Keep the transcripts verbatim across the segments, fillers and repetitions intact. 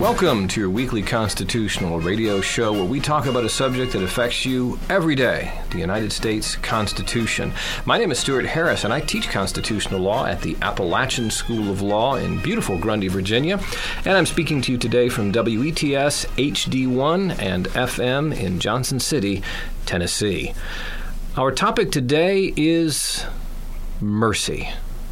Welcome to your weekly constitutional radio show where we talk about a subject that affects you every day, the United States Constitution. My name is Stuart Harris, and I teach constitutional law at the Appalachian School of Law in beautiful Grundy, Virginia. And I'm speaking to you today from W E T S H D one and F M in Johnson City, Tennessee. Our topic today is mercy.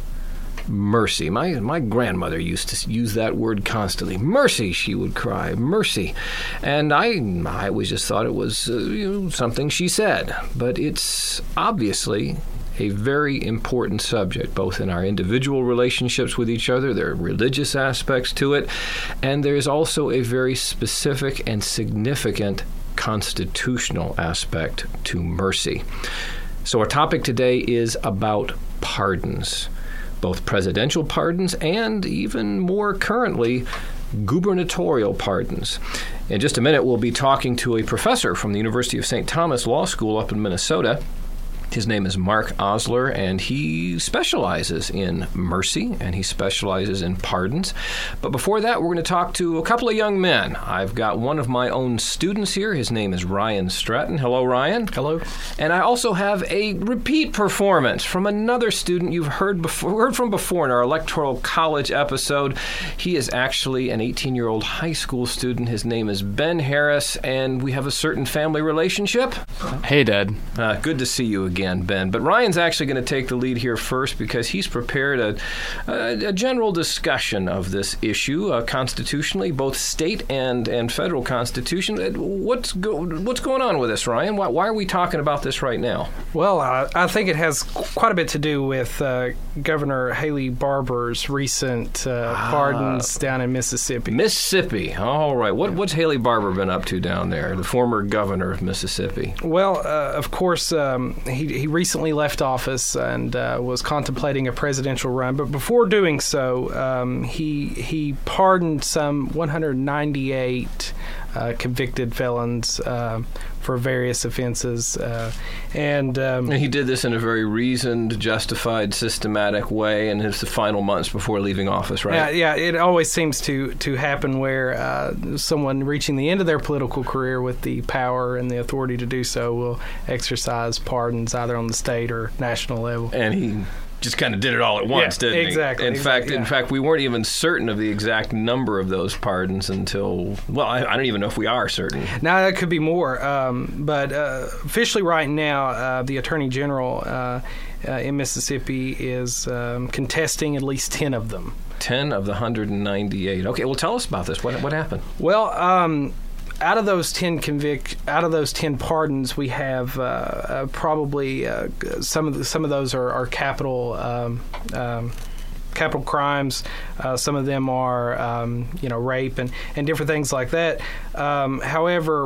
Mercy. My my grandmother used to use that word constantly. Mercy, she would cry. Mercy. And I I always just thought it was uh, you know, something she said. But it's obviously a very important subject, both in our individual relationships with each other. There are religious aspects to it. And there's also a very specific and significant constitutional aspect to mercy. So our topic today is about pardons. Both presidential pardons and, even more currently, gubernatorial pardons. In just a minute, we'll be talking to a professor from the University of Saint Thomas Law School up in Minnesota. His name is Mark Osler, and he specializes in mercy, and he specializes in pardons. But before that, we're going to talk to a couple of young men. I've got one of my own students here. His name is Ryan Stratton. Hello, Ryan. Hello. And I also have a repeat performance from another student you've heard before, heard from before in our Electoral College episode. He is actually an eighteen-year-old high school student. His name is Ben Harris, and we have a certain family relationship. Hey, Dad. Uh, good to see you again. Again, Ben. But Ryan's actually going to take the lead here first because he's prepared a, a, a general discussion of this issue uh, constitutionally, both state and, and federal constitution. What's go, what's going on with this, Ryan? Why, why are we talking about this right now? Well, uh, I think it has quite a bit to do with uh, Governor Haley Barbour's recent uh, ah, pardons down in Mississippi. Mississippi. All right. What, what's Haley Barbour been up to down there, the former governor of Mississippi? Well, uh, of course, um, he He recently left office and uh, was contemplating a presidential run, but before doing so, um, he he pardoned some one hundred ninety-eight uh, convicted felons uh, for various offenses, uh, and, um, and he did this in a very reasoned, justified, systematic way in his final months before leaving office, right? Yeah, yeah. It always seems to to happen where uh, someone reaching the end of their political career with the power and the authority to do so will exercise pardons either on the state or national level. And he just kind of did it all at once, yeah, didn't exactly, he? In exactly, fact, yeah. in fact, we weren't even certain of the exact number of those pardons until, well, I, I don't even know if we are certain. Now, that could be more, um, but uh, officially right now, uh, the Attorney General uh, uh, in Mississippi is um, contesting at least ten of them. ten of the one hundred ninety-eight. Okay, well, tell us about this. What, what happened? Well, um... Out of those ten convict, out of those ten pardons, we have uh, uh, probably uh, some of the, some of those are, are capital um, um, capital crimes. Uh, some of them are um, you know rape and, and different things like that. Um, however,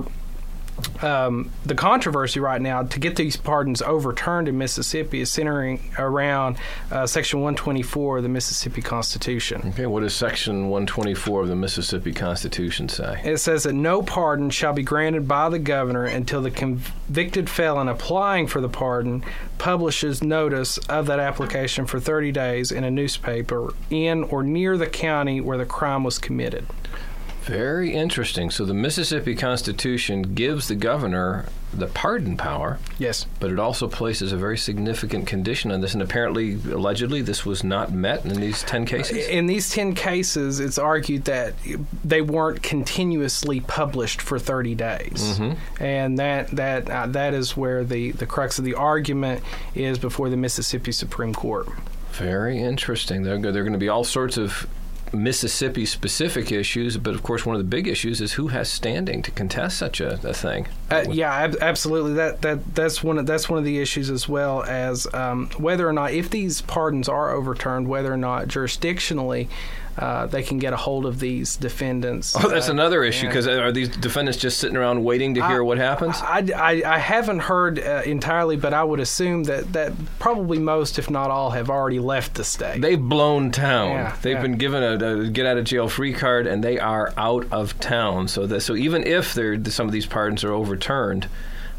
um, the controversy right now to get these pardons overturned in Mississippi is centering around uh, Section one twenty-four of the Mississippi Constitution. Okay, what does Section one twenty-four of the Mississippi Constitution say? It says that no pardon shall be granted by the governor until the convicted felon applying for the pardon publishes notice of that application for thirty days in a newspaper in or near the county where the crime was committed. Very interesting. So the Mississippi Constitution gives the governor the pardon power. Yes. But it also places a very significant condition on this, and apparently, allegedly, this was not met in these ten cases? In these ten cases, it's argued that they weren't continuously published for thirty days. Mm-hmm. And that that uh, that is where the, the crux of the argument is before the Mississippi Supreme Court. Very interesting. There are, there are going to be all sorts of Mississippi-specific issues, but of course one of the big issues is who has standing to contest such a, a thing. Uh, yeah, ab- absolutely. That that that's one of, that's one of the issues, as well as um, whether or not, if these pardons are overturned, whether or not jurisdictionally uh, they can get a hold of these defendants. Oh, that's uh, another issue, because are these defendants just sitting around waiting to hear I, what happens? I, I, I haven't heard uh, entirely, but I would assume that, that probably most, if not all, have already left the state. They've blown town. Yeah, They've yeah. been given a, a get-out-of-jail-free card, and they are out of town. So that so even if some of these pardons are overturned,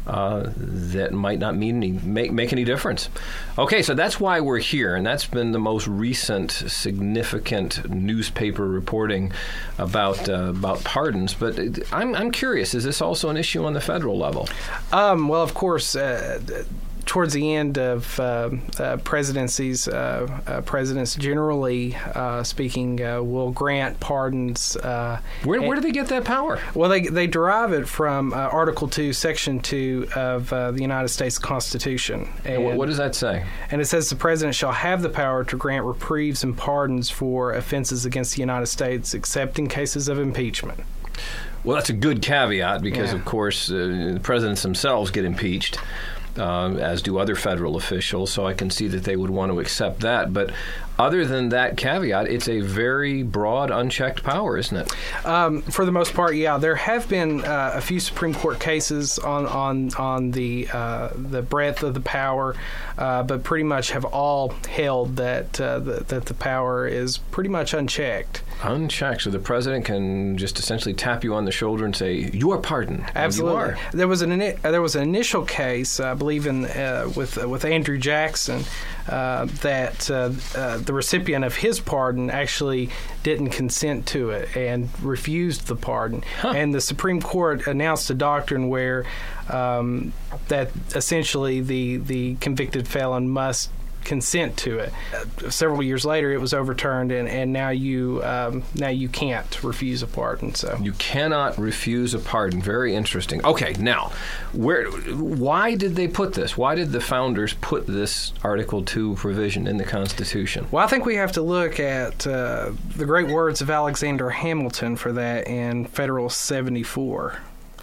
uh, that might not mean any, make, make any difference. Okay, so that's why we're here, and that's been the most recent significant newspaper reporting about uh, about pardons. But I'm I'm curious, is this also an issue on the federal level? Um, well, of course. Uh, Towards the end of uh, uh, presidencies, uh, uh, presidents generally uh, speaking uh, will grant pardons. Uh, where, where do they get that power? Well, they they derive it from uh, Article two, Section two of uh, the United States Constitution. And what, what does that say? And it says the president shall have the power to grant reprieves and pardons for offenses against the United States, except in cases of impeachment. Well, that's a good caveat because, yeah. of course, uh, the presidents themselves get impeached. Uh, as do other federal officials, so I can see that they would want to accept that. But other than that caveat, it's a very broad, unchecked power, isn't it? Um, for the most part, yeah. There have been uh, a few Supreme Court cases on on on the uh, the breadth of the power, uh, but pretty much have all held that uh, the, that the power is pretty much unchecked. Unchecked, so the president can just essentially tap you on the shoulder and say, "You are pardoned." Absolutely. You are. There was an there was an initial case, I believe, in uh, with uh, with Andrew Jackson, uh, that uh, uh, the recipient of his pardon actually didn't consent to it and refused the pardon, huh. and the Supreme Court announced a doctrine where um, that essentially the the convicted felon must consent to it. Uh, several years later, it was overturned, and, and now you um, now you can't refuse a pardon. So you cannot refuse a pardon. Very interesting. Okay, now, where? Why did they put this? Why did the founders put this Article two provision in the Constitution? Well, I think we have to look at uh, the great words of Alexander Hamilton for that in Federal seventy-four,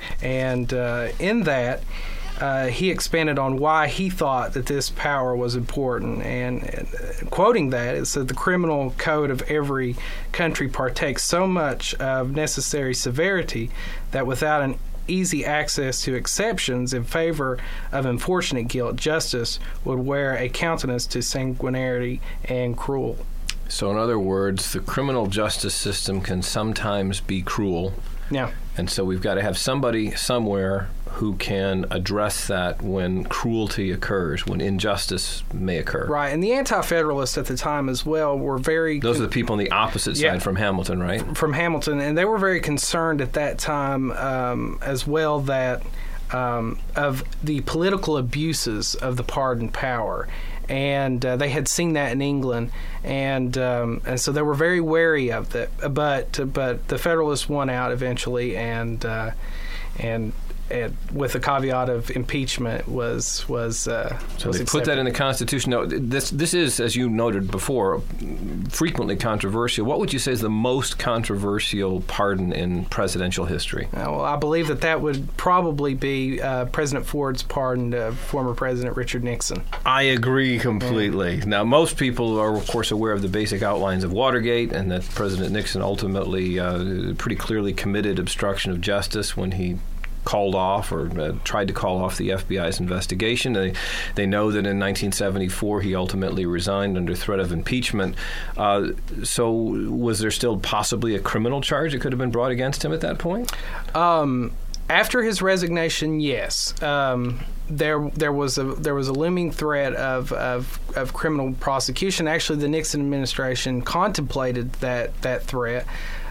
and uh, in that. Uh, he expanded on why he thought that this power was important. And, and quoting that, it said, the criminal code of every country partakes so much of necessary severity that without an easy access to exceptions in favor of unfortunate guilt, justice would wear a countenance to sanguinarity and cruel. So in other words, the criminal justice system can sometimes be cruel. Yeah. And so we've got to have somebody somewhere who can address that when cruelty occurs, when injustice may occur. Right, and the Anti-Federalists at the time as well were very... Those con- are the people on the opposite side yeah. from Hamilton, right? From Hamilton, and they were very concerned at that time um, as well that um, of the political abuses of the pardon power. And uh, they had seen that in England, and um, and so they were very wary of it. But but the Federalists won out eventually, and uh, and. And with the caveat of impeachment was was uh, so was they accepted. Put that in the Constitution. No, this this is, as you noted before, frequently controversial. What would you say is the most controversial pardon in presidential history? Uh, well, I believe that that would probably be uh, President Ford's pardon to former President Richard Nixon. I agree completely. Yeah. Now, most people are, of course, aware of the basic outlines of Watergate and that President Nixon ultimately uh, pretty clearly committed obstruction of justice when he called off or uh, tried to call off the F B I's investigation. They, they know that in nineteen seventy-four he ultimately resigned under threat of impeachment. Uh, so was there still possibly a criminal charge that could have been brought against him at that point? Um, after his resignation, yes. Um, there there was a there was a looming threat of, of of criminal prosecution. Actually, the Nixon administration contemplated that that threat.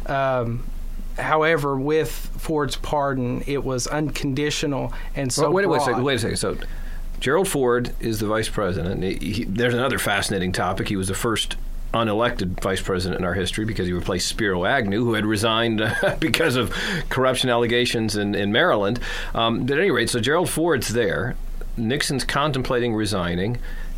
Um, However, with Ford's pardon, it was unconditional and so well, wait, broad. Wait a second. Wait a second. So, Gerald Ford is the vice president. He, he, there's another fascinating topic. He was the first unelected vice president in our history because he replaced Spiro Agnew, who had resigned uh, because of corruption allegations in, in Maryland. Um, but at any rate, so Gerald Ford's there. Nixon's contemplating resigning,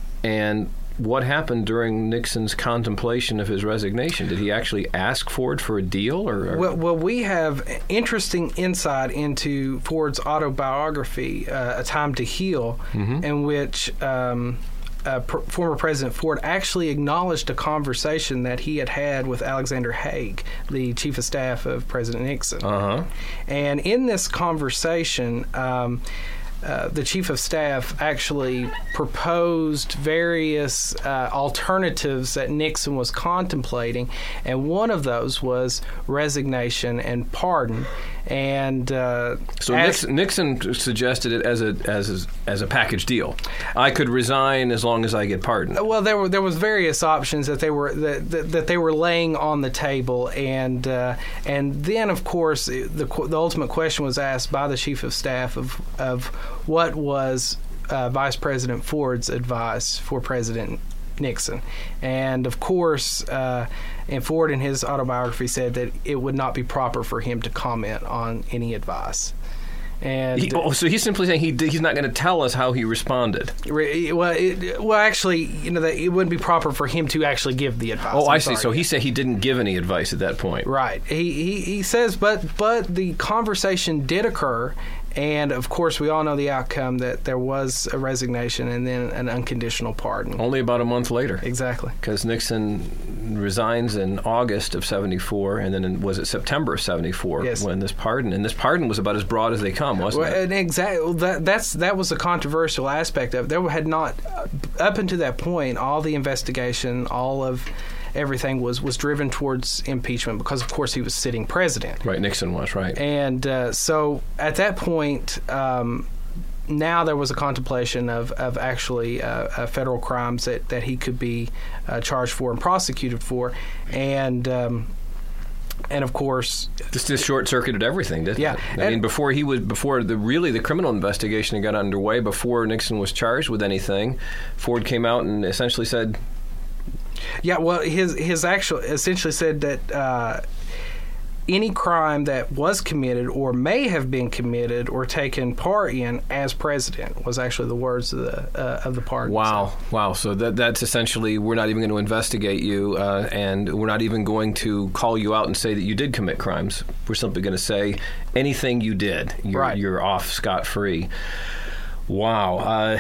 and what happened during Nixon's contemplation of his resignation? Did he actually ask Ford for a deal? Or, or? Well, well, we have interesting insight into Ford's autobiography, uh, A Time to Heal, mm-hmm. in which um, uh, pr- former President Ford actually acknowledged a conversation that he had had with Alexander Haig, the chief of staff of President Nixon. Uh-huh. And in this conversation, um, Uh, the chief of staff actually proposed various uh, alternatives that Nixon was contemplating, and one of those was resignation and pardon. And uh, so as, Nixon, Nixon suggested it as a as a, as a package deal. I could resign as long as I get pardoned. Well, there were there was various options that they were that, that, that they were laying on the table, and uh, and then of course the the ultimate question was asked by the chief of staff of of what was uh, Vice President Ford's advice for President Nixon. And of course, uh, and Ford in his autobiography said that it would not be proper for him to comment on any advice. And he, oh, so he's simply saying he he's not going to tell us how he responded. Well, it, well, actually, you know, that it wouldn't be proper for him to actually give the advice. Oh, I'm I sorry. see. So he said he didn't give any advice at that point. Right. He he, he says, but but the conversation did occur. And, of course, we all know the outcome, that there was a resignation and then an unconditional pardon. Only about a month later. Exactly. Because Nixon resigns in August of seventy-four, and then in, was it September of seventy-four yes. when this pardon, and this pardon was about as broad as they come, wasn't well, it? And exactly. That, that's, that was a controversial aspect of it. There had not, up until that point, all the investigation, all of everything was, was driven towards impeachment because, of course, he was sitting president. Right, Nixon was, right. And uh, so at that point, um, now there was a contemplation of, of actually uh, uh, federal crimes that, that he could be uh, charged for and prosecuted for. And... Um, And of course, this just short-circuited everything, didn't yeah. it? I and, mean, before he would, before the really the criminal investigation got underway, before Nixon was charged with anything, Ford came out and essentially said, yeah, well, his his actual essentially said that uh, any crime that was committed or may have been committed or taken part in as president was actually the words of the uh, of the pardon. Wow, so. wow. So that that's essentially, we're not even going to investigate you, uh, and we're not even going to call you out and say that you did commit crimes. We're simply going to say anything you did, you're, right. you're off scot-free. Wow. Uh,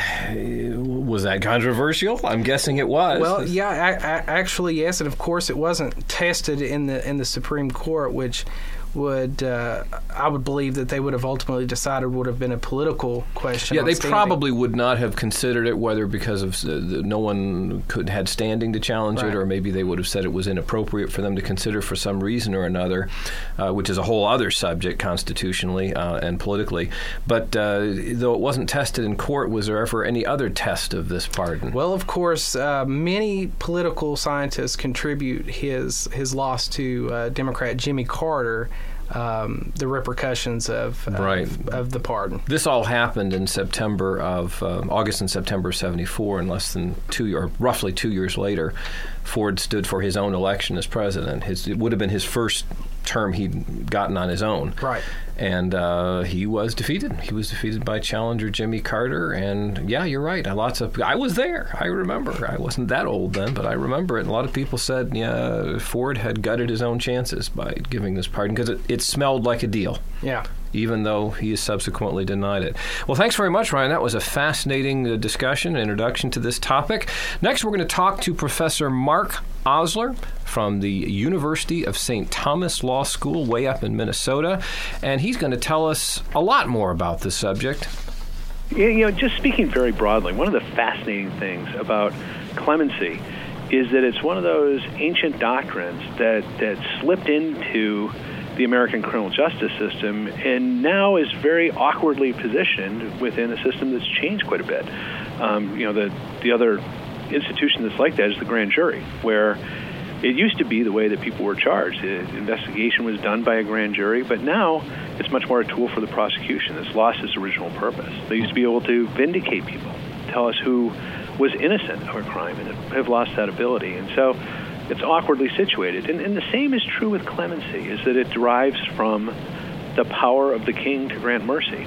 was that controversial? I'm guessing it was. Well, yeah, I, I, actually, yes. And, of course, it wasn't tested in the in the Supreme Court, which would, uh, I would believe that they would have ultimately decided would have been a political question. Yeah, on they standing. probably would not have considered it, whether because of uh, the, no one could had standing to challenge right. it, or maybe they would have said it was inappropriate for them to consider for some reason or another, uh, which is a whole other subject constitutionally uh, and politically. But uh, though it wasn't tested in court, was there ever any other test of this pardon? Well, of course, uh, many political scientists contribute his his loss to uh, Democrat Jimmy Carter. Um, the repercussions of, right. of of the pardon. This all happened in September of uh, August and September of seventy-four, and less than two or roughly two years later, Ford stood for his own election as president. His, it would have been his first term he'd gotten on his own. Right. And uh, he was defeated. He was defeated by challenger Jimmy Carter. And yeah, you're right. Lots of I was there. I remember. I wasn't that old then, but I remember it. And a lot of people said, yeah, Ford had gutted his own chances by giving this pardon because it, it smelled like a deal. Yeah. Even though he has subsequently denied it. Well, thanks very much, Ryan. That was a fascinating uh, discussion, introduction to this topic. Next, we're going to talk to Professor Mark Osler from the University of Saint Thomas Law School way up in Minnesota, and he's going to tell us a lot more about this subject. You know, just speaking very broadly, one of the fascinating things about clemency is that it's one of those ancient doctrines that, that slipped into the American criminal justice system and now is very awkwardly positioned within a system that's changed quite a bit. Um, you know, the the other institution that's like that is the grand jury, where it used to be the way that people were charged. The investigation was done by a grand jury, but now it's much more a tool for the prosecution. It's lost its original purpose. They used to be able to vindicate people, tell us who was innocent of a crime, and have lost that ability. And so it's awkwardly situated. And, and the same is true with clemency, is that it derives from the power of the king to grant mercy.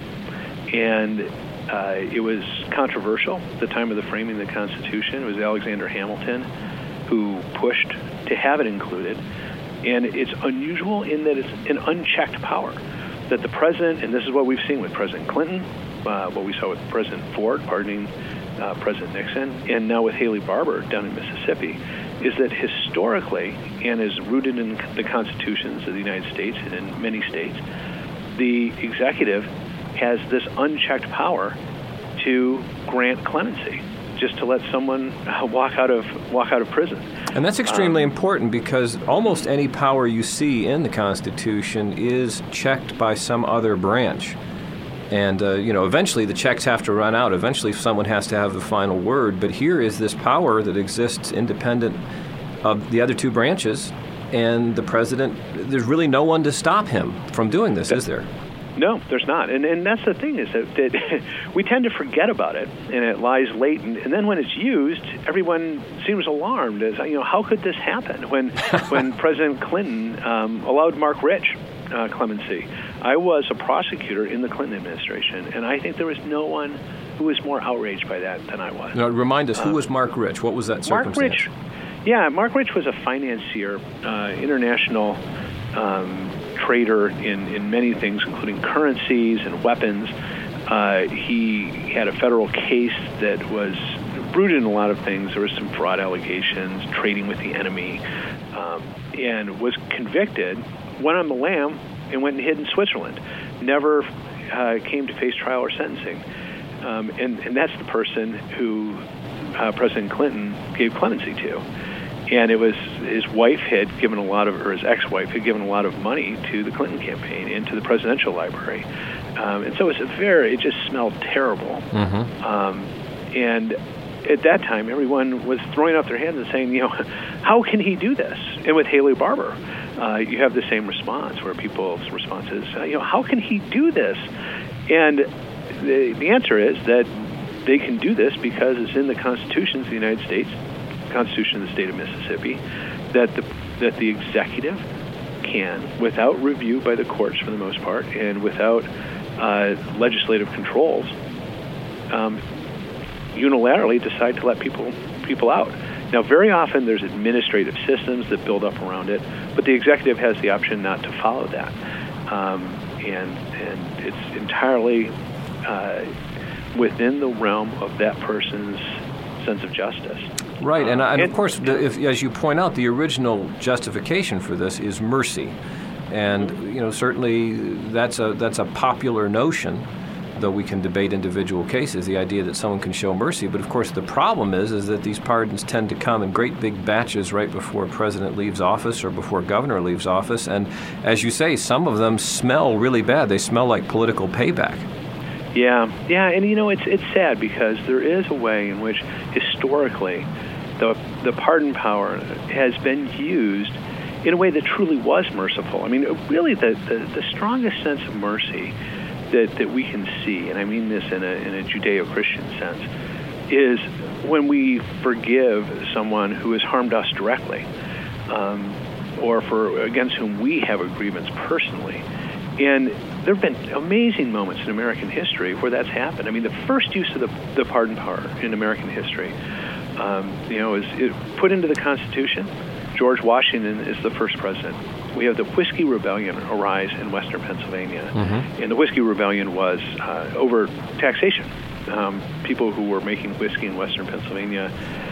And uh, it was controversial at the time of the framing of the Constitution. It was Alexander Hamilton who pushed to have it included. And it's unusual in that it's an unchecked power, that the president, and this is what we've seen with President Clinton, uh, what we saw with President Ford pardoning uh, President Nixon, and now with Haley Barbour down in Mississippi, is that historically, and is rooted in the constitutions of the United States and in many states, the executive has this unchecked power to grant clemency. just to let someone walk out of walk out of prison. And that's extremely um, important because almost any power you see in the Constitution is checked by some other branch. And, uh, you know, eventually the checks have to run out. Eventually someone has to have the final word. But here is this power that exists independent of the other two branches. And the president, there's really no one to stop him from doing this, is there? No, there's not. And and that's the thing is that, that we tend to forget about it, and it lies latent. And then when it's used, everyone seems alarmed. As you know, how could this happen? When when President Clinton um, allowed Mark Rich uh, clemency, I was a prosecutor in the Clinton administration, and I think there was no one who was more outraged by that than I was. Now, remind us, who um, was Mark Rich? What was that circumstance? Mark Rich, yeah, Mark Rich was a financier, uh, international um, trader in, in many things, including currencies and weapons. Uh, he had a federal case that was rooted in a lot of things. There were some fraud allegations, trading with the enemy, um, and was convicted, went on the lam, and went and hid in Switzerland. Never uh, came to face trial or sentencing. Um, and, and that's the person who uh, President Clinton gave clemency to. And it was his wife had given a lot of, or his ex-wife had given a lot of money to the Clinton campaign and to the presidential library. Um, and so it's a very, it just smelled terrible. Mm-hmm. Um, and at that time, everyone was throwing up their hands and saying, you know, how can he do this? And with Haley Barbour, uh, you have the same response where people's response is, uh, you know, how can he do this? And the, the answer is that they can do this because it's in the Constitution of the United States, Constitution of the state of Mississippi, that the that the executive can, without review by the courts for the most part, and without uh, legislative controls, um, unilaterally decide to let people people out. Now, very often there's administrative systems that build up around it, but the executive has the option not to follow that, um, and and it's entirely uh, within the realm of that person's sense of justice. Right, and, and of and, course, the, if, as you point out, the original justification for this is mercy, and you know certainly that's a that's a popular notion, though we can debate individual cases. The idea that someone can show mercy, but of course the problem is is that these pardons tend to come in great big batches right before a president leaves office or before a governor leaves office, and as you say, some of them smell really bad. They smell like political payback. Yeah, yeah, and you know it's it's sad because there is a way in which historically the the pardon power has been used in a way that truly was merciful. I mean, really, the the, the strongest sense of mercy that, that we can see, and I mean this in a in a Judeo-Christian sense, is when we forgive someone who has harmed us directly, um, or for against whom we have a grievance personally. And there have been amazing moments in American history where that's happened. I mean, the first use of the, the pardon power in American history, um, you know, is it put into the Constitution. George Washington is the first president. We have the Whiskey Rebellion arise in western Pennsylvania. Mm-hmm. And the Whiskey Rebellion was uh, over taxation. Um, people who were making whiskey in western Pennsylvania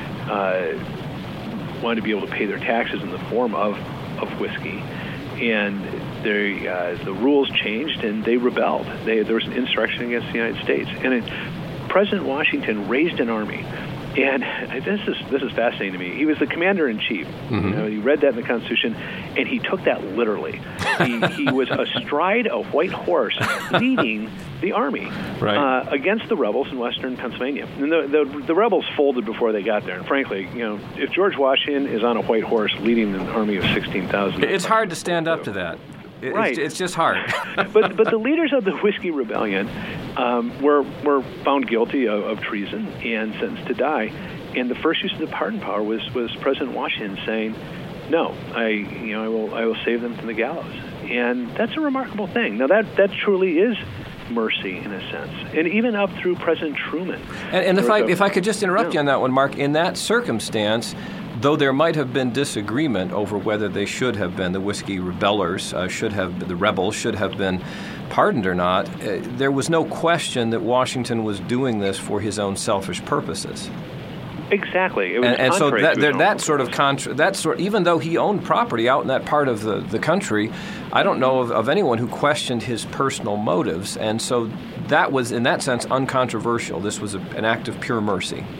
uh, wanted to be able to pay their taxes in the form of, of whiskey. And they, uh, the rules changed, and they rebelled. They, there was an insurrection against the United States. And it, President Washington raised an army. And this is this is fascinating to me. He was the commander-in-chief. Mm-hmm. You know, he read that in the Constitution, and he took that literally. He, he was astride a white horse leading the army right. uh, against the rebels in western Pennsylvania. And the, the the rebels folded before they got there. And frankly, you know, if George Washington is on a white horse leading an army of sixteen thousand... It's hard to stand up to that. It, right. It's, it's just hard. but but the leaders of the Whiskey Rebellion um, were were found guilty of, of treason and sentenced to die. And the first use of the pardon power was, was President Washington saying, "No, I you know I will I will save them from the gallows." And that's a remarkable thing. Now that that truly is mercy in a sense, and even up through President Truman. And, and if I a, if I could just interrupt yeah. you on that one, Mark, in that circumstance, though there might have been disagreement over whether they should have been, the Whiskey Rebellers uh, should have, the rebels should have been pardoned or not, uh, there was no question that Washington was doing this for his own selfish purposes. Exactly. It was and, and so that, there, that sort of contra- that sort, even though he owned property out in that part of the, the country, I don't know of, of anyone who questioned his personal motives, and so that was, in that sense, uncontroversial. This was a, an act of pure mercy.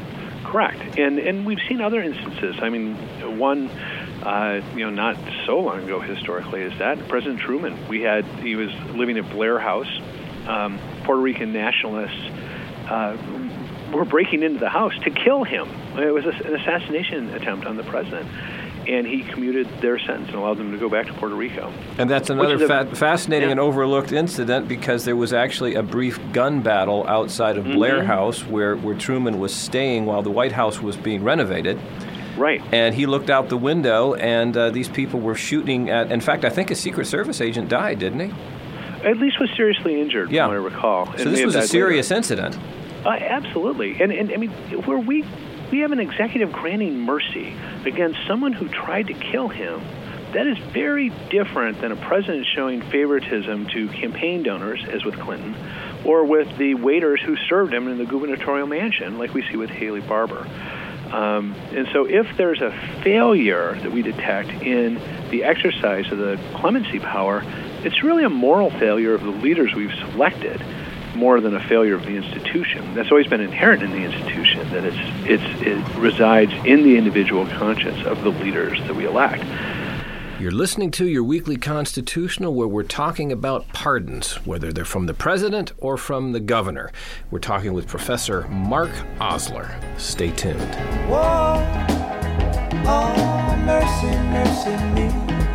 Correct. And and we've seen other instances. I mean, one, uh, you know, not so long ago historically is that President Truman. We had, he was living at Blair House. Um, Puerto Rican nationalists uh, were breaking into the house to kill him. It was a, an assassination attempt on the president. And he commuted their sentence and allowed them to go back to Puerto Rico. And that's another a, fa- fascinating yeah. and overlooked incident, because there was actually a brief gun battle outside of mm-hmm. Blair House where, where Truman was staying while the White House was being renovated. Right. And he looked out the window, and uh, these people were shooting at... In fact, I think a Secret Service agent died, didn't he? At least was seriously injured, yeah. from what I recall. So this was a serious later. incident. Uh, absolutely. And, and I mean, where we... We have an executive granting mercy against someone who tried to kill him. That is very different than a president showing favoritism to campaign donors, as with Clinton, or with the waiters who served him in the gubernatorial mansion, like we see with Haley Barbour. Um, and so if there's a failure that we detect in the exercise of the clemency power, it's really a moral failure of the leaders we've selected, more than a failure of the institution. That's always been inherent in the institution, that it's, it's, it resides in the individual conscience of the leaders that we elect. You're listening to your weekly Constitutional, where we're talking about pardons, whether they're from the president or from the governor. We're talking with Professor Mark Osler. Stay tuned. Whoa, oh, mercy, mercy me.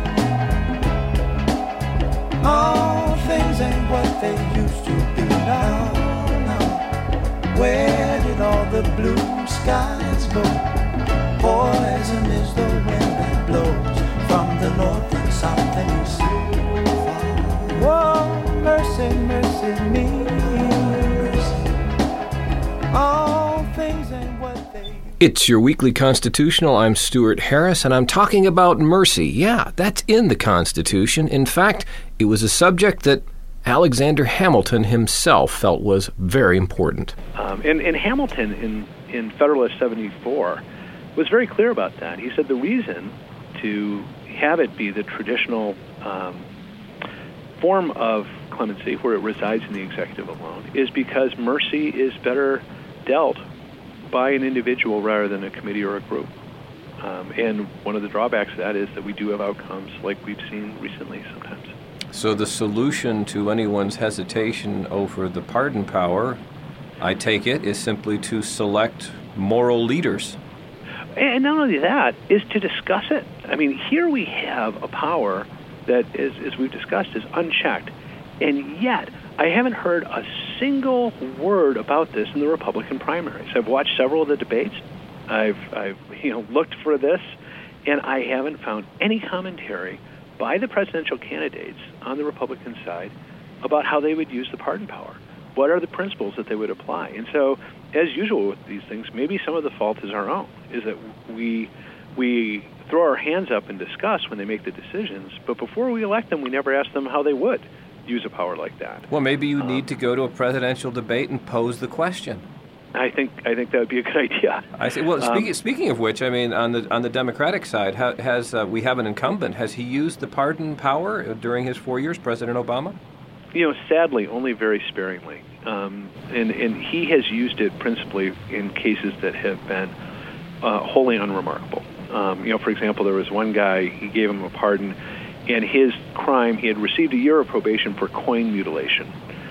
All things ain't what they used to be now, now. Where did all the blue skies go? Poison is the wind that blows from the north and south and east. Whoa, mercy, mercy me. All things ain't what they used. It's your weekly Constitutional. I'm Stuart Harris, and I'm talking about mercy. Yeah, that's in the Constitution. In fact, it was a subject that Alexander Hamilton himself felt was very important. Um, and, and Hamilton, in, in Federalist seventy-four, was very clear about that. He said the reason to have it be the traditional um, form of clemency, where it resides in the executive alone, is because mercy is better dealt by an individual rather than a committee or a group. Um, and one of the drawbacks of that is that we do have outcomes like we've seen recently sometimes. So the solution to anyone's hesitation over the pardon power, I take it, is simply to select moral leaders. And not only that, is to discuss it. I mean, here we have a power that, is, as we've discussed, is unchecked. And yet, I haven't heard a single word about this in the Republican primaries. I've watched several of the debates. I've, I've you know, looked for this, and I haven't found any commentary by the presidential candidates on the Republican side about how they would use the pardon power. What are the principles that they would apply? And so, as usual with these things, maybe some of the fault is our own, is that we we throw our hands up and discuss when they make the decisions, but before we elect them, we never ask them how they would use a power like that. Well, maybe you um, need to go to a presidential debate and pose the question. I think I think that would be a good idea. I say. Well, um, speaking speaking of which, I mean, on the on the Democratic side, ha, has uh, we have an incumbent? Has he used the pardon power during his four years, President Obama? You know, sadly, only very sparingly, um, and and he has used it principally in cases that have been uh, wholly unremarkable. Um, you know, for example, there was one guy, he gave him a pardon, and his crime, he had received a year of probation for coin mutilation.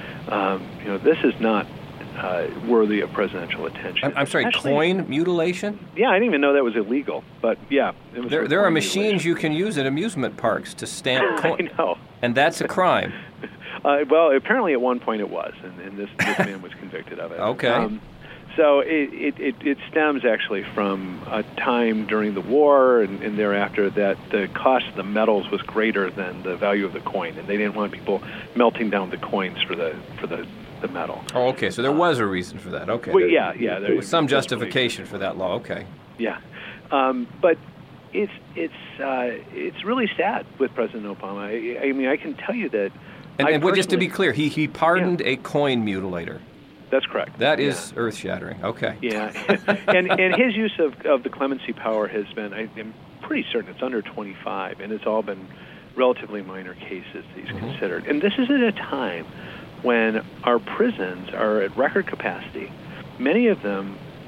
Um, you know, this is not uh, worthy of presidential attention. I'm, I'm sorry, Actually, coin mutilation? Yeah, I didn't even know that was illegal, but yeah. It was There, for there are coin machines mutilation. you can use at amusement parks to stamp coin. I know. And that's a crime. Uh, well, apparently at one point it was, and, and this, this man was convicted of it. Okay. Um, so it, it, it, it stems actually from a time during the war and, and thereafter that the cost of the metals was greater than the value of the coin, and they didn't want people melting down the coins for the for the, the metal. Oh, okay. So there was a reason for that. Okay. Well, yeah, yeah. There was some justification for that law. Okay. Yeah, um, but it's it's uh, it's really sad with President Obama. I, I mean, I can tell you that. And, and well, just to be personally- clear, he he pardoned Yeah. a coin mutilator. That's correct. That is Yeah. earth-shattering. Okay. Yeah, and and his use of, of the clemency power has been, I, I'm pretty certain it's under twenty-five, and it's all been relatively minor cases that he's Mm-hmm. considered. And this is at a time when our prisons are at record capacity. Many of them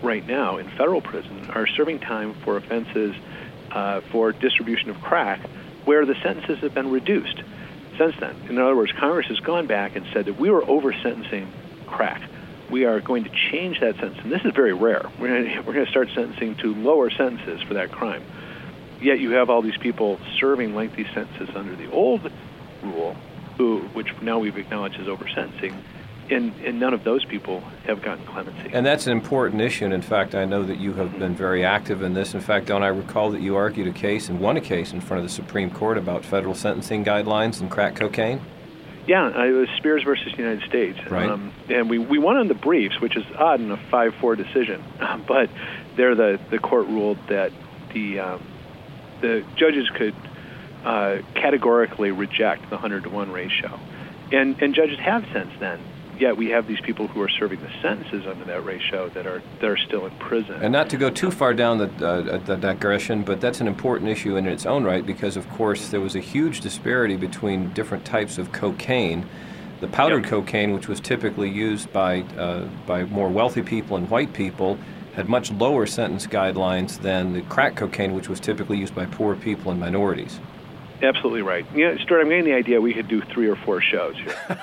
right now in federal prison are serving time for offenses uh, for distribution of crack, where the sentences have been reduced since then. In other words, Congress has gone back and said that we were over-sentencing crack. We are going to change that sentence, and this is very rare. We're going to, we're going to start sentencing to lower sentences for that crime. Yet you have all these people serving lengthy sentences under the old rule, who, which now we've acknowledged as over-sentencing, and, and none of those people have gotten clemency. And that's an important issue, and in fact, I know that you have been very active in this. In fact, don't I recall that you argued a case and won a case in front of the Supreme Court about federal sentencing guidelines and crack cocaine? Yeah, it was Spears versus United States. Right. Um, and we, we won on the briefs, which is odd in a five four decision. But there the, the court ruled that the um, the judges could uh, categorically reject the one hundred to one ratio. And, and judges have since then. Yet we have these people who are serving the sentences under that ratio that are that are still in prison. And not to go too far down the, uh, the digression, but that's an important issue in its own right because, of course, there was a huge disparity between different types of cocaine. The powdered Yep. cocaine, which was typically used by uh, by more wealthy people and white people, had much lower sentence guidelines than the crack cocaine, which was typically used by poor people and minorities. Absolutely right. Yeah, Stuart, I'm getting the idea we could do three or four shows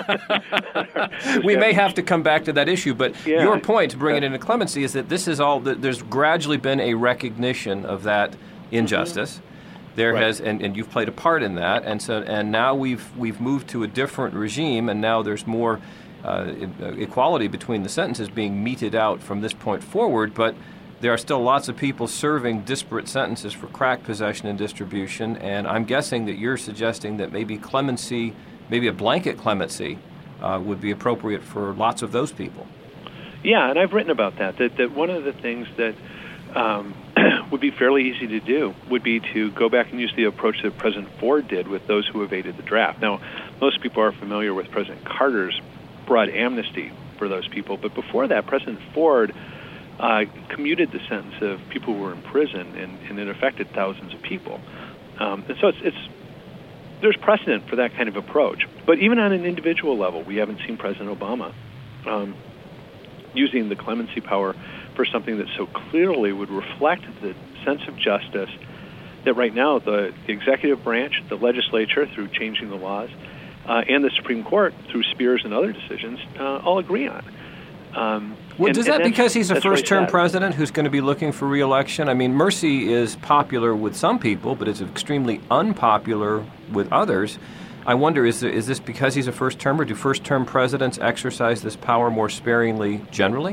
here. We may have to come back to that issue, but Yeah. your point to bring it into clemency is that this is all, that there's gradually been a recognition of that injustice. There Right. has, and, and you've played a part in that, and so and now we've we've moved to a different regime, and now there's more uh, equality between the sentences being meted out from this point forward, but there are still lots of people serving disparate sentences for crack possession and distribution, and I'm guessing that you're suggesting that maybe clemency, maybe a blanket clemency, uh, would be appropriate for lots of those people. Yeah, and I've written about that, that, that one of the things that um, would be fairly easy to do would be to go back and use the approach that President Ford did with those who evaded the draft. Now, most people are familiar with President Carter's broad amnesty for those people, but before that, President Ford Uh, commuted the sentence of people who were in prison, and, and it affected thousands of people. Um, and so it's, it's there's precedent for that kind of approach. But even on an individual level, we haven't seen President Obama um, using the clemency power for something that so clearly would reflect the sense of justice that right now the, the executive branch, the legislature, through changing the laws, uh, and the Supreme Court, through Spears and other decisions, uh, all agree on. Um, Well, and, does and that because he's a that's really first-term sad. president who's going to be looking for re-election? I mean, mercy is popular with some people, but it's extremely unpopular with others. I wonder, is, is this because he's a first-termer? Do first-term presidents exercise this power more sparingly generally?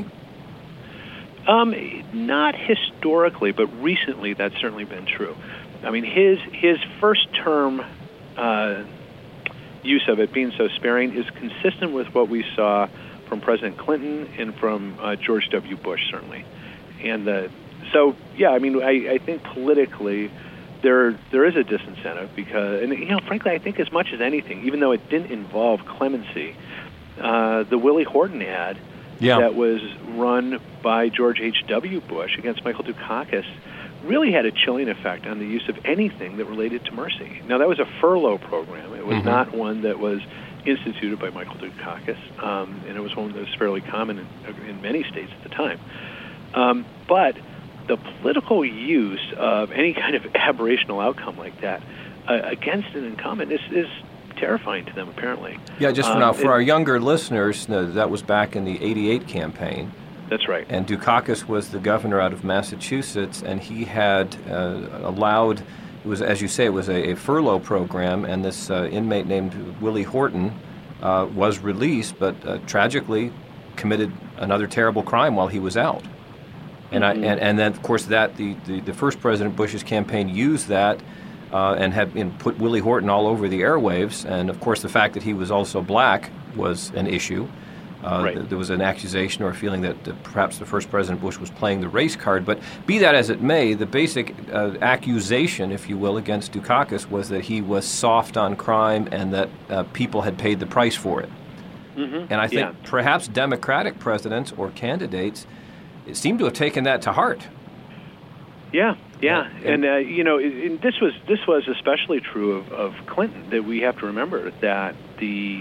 Um, not historically, but recently that's certainly been true. I mean, his his first-term uh, use of it being so sparing is consistent with what we saw from President Clinton and from uh, George W. Bush, certainly. And uh, so, yeah, I mean, I, I think politically there there is a disincentive because, and you know, frankly, I think as much as anything, even though it didn't involve clemency, uh, the Willie Horton ad Yeah. that was run by George H W. Bush against Michael Dukakis really had a chilling effect on the use of anything that related to mercy. Now, that was a furlough program. It was Mhm. not one that was instituted by Michael Dukakis, um, and it was one that was fairly common in, in many states at the time. Um, but the political use of any kind of aberrational outcome like that uh, against an incumbent is, is terrifying to them, apparently. Yeah, just for Um, now, for it- our younger listeners, uh, that was back in the eighty-eight campaign. That's right. And Dukakis was the governor out of Massachusetts, and he had uh, allowed, it was, as you say, it was a, a furlough program, and this uh, inmate named Willie Horton uh, was released, but uh, tragically committed another terrible crime while he was out. And, Mm-hmm. I, and, and then, of course, that the, the, the first President Bush's campaign used that uh, and had you know, put Willie Horton all over the airwaves. And, of course, the fact that he was also black was an issue. Uh, Right. th- there was an accusation or a feeling that uh, perhaps the first President Bush was playing the race card. But be that as it may, the basic uh, accusation, if you will, against Dukakis was that he was soft on crime and that uh, people had paid the price for it. Mm-hmm. And I think Yeah. perhaps Democratic presidents or candidates seem to have taken that to heart. Yeah, yeah, Yeah, and- and uh, you know, it, it, this was this was especially true of, of Clinton. That we have to remember that the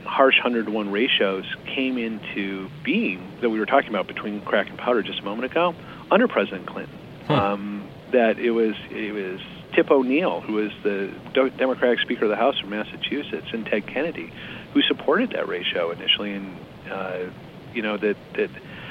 harsh hundred to one ratios came into being that we were talking about between crack and powder just a moment ago under President Clinton. Hmm. Um, that it was it was Tip O'Neill, who was the Democratic Speaker of the House of Massachusetts, and Ted Kennedy, who supported that ratio initially, and uh, you know that that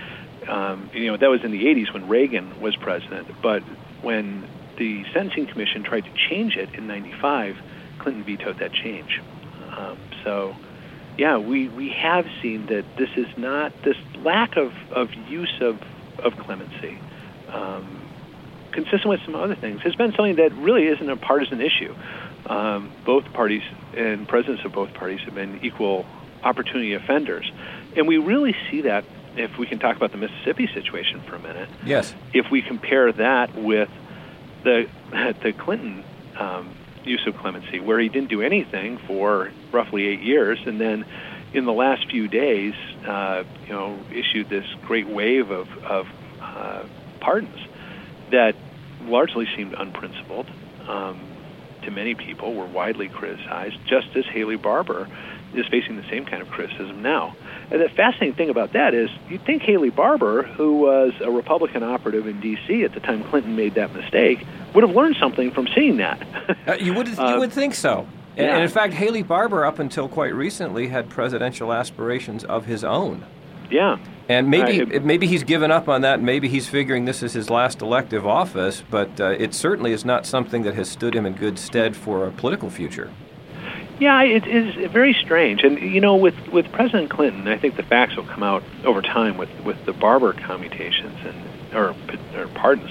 um, you know that was in the eighties when Reagan was president. But when the Sentencing Commission tried to change it in ninety-five, Clinton vetoed that change. Um, so, yeah, we, we have seen that this is not this lack of, of use of of clemency. Um, consistent with some other things, has been something that really isn't a partisan issue. Um, both parties and presidents of both parties have been equal opportunity offenders. And we really see that, if we can talk about the Mississippi situation for a minute. Yes. If we compare that with the, the Clinton um, use of clemency, where he didn't do anything for roughly eight years, and then in the last few days, uh, you know, issued this great wave of, of uh, pardons that largely seemed unprincipled um, to many people, were widely criticized, just as Haley Barbour is facing the same kind of criticism now. And the fascinating thing about that is you'd think Haley Barbour, who was a Republican operative in D C at the time Clinton made that mistake, would have learned something from seeing that. uh, you would uh, you would think so. And, yeah. and in fact, Haley Barbour, up until quite recently, had presidential aspirations of his own. Yeah. And maybe uh, it, maybe he's given up on that. Maybe he's figuring this is his last elective office, but uh, it certainly is not something that has stood him in good stead for a political future. Yeah, it is very strange. And, you know, with, with President Clinton, I think the facts will come out over time with, with the Barbour commutations and or, or pardons,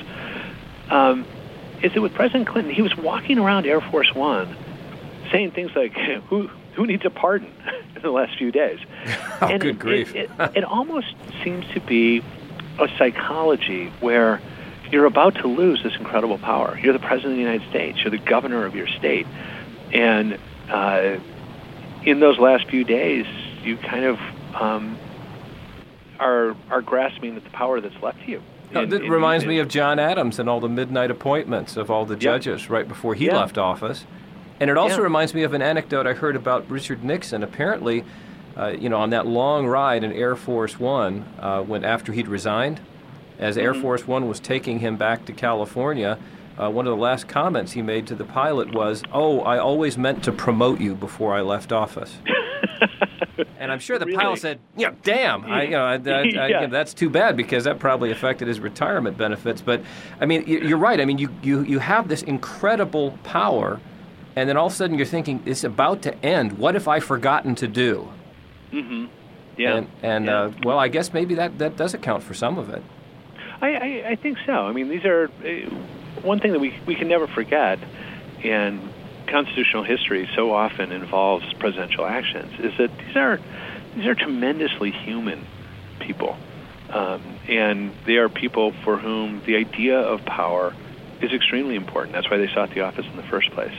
um, is that with President Clinton, he was walking around Air Force One saying things like, who who needs a pardon in the last few days? Oh, and good it, grief. it, it, it almost seems to be a psychology where you're about to lose this incredible power. You're the President of the United States. You're the governor of your state. And uh, in those last few days, you kind of um, are are grasping at the power that's left to you. No, that in, reminds in, me of John Adams and all the midnight appointments of all the judges yeah. right before he yeah. left office. And it also yeah. reminds me of an anecdote I heard about Richard Nixon. Apparently, uh, you know, on that long ride in Air Force One, uh, when after he'd resigned, as mm-hmm. Air Force One was taking him back to California, uh, one of the last comments he made to the pilot was, "Oh, I always meant to promote you before I left office." And I'm sure the really? pilot said, "Yeah, damn, I, you know, I, I, I, yeah. you know, that's too bad because that probably affected his retirement benefits." But I mean, you're right. I mean, you you you have this incredible power. And then all of a sudden you're thinking, it's about to end. What have I forgotten to do? Mm-hmm. Yeah. And, and yeah. Uh, well, I guess maybe that, that does account for some of it. I, I, I think so. I mean, these are uh, one thing that we we can never forget, and constitutional history so often involves presidential actions, is that these are these are tremendously human people, um, and they are people for whom the idea of power is extremely important. That's why they sought the office in the first place.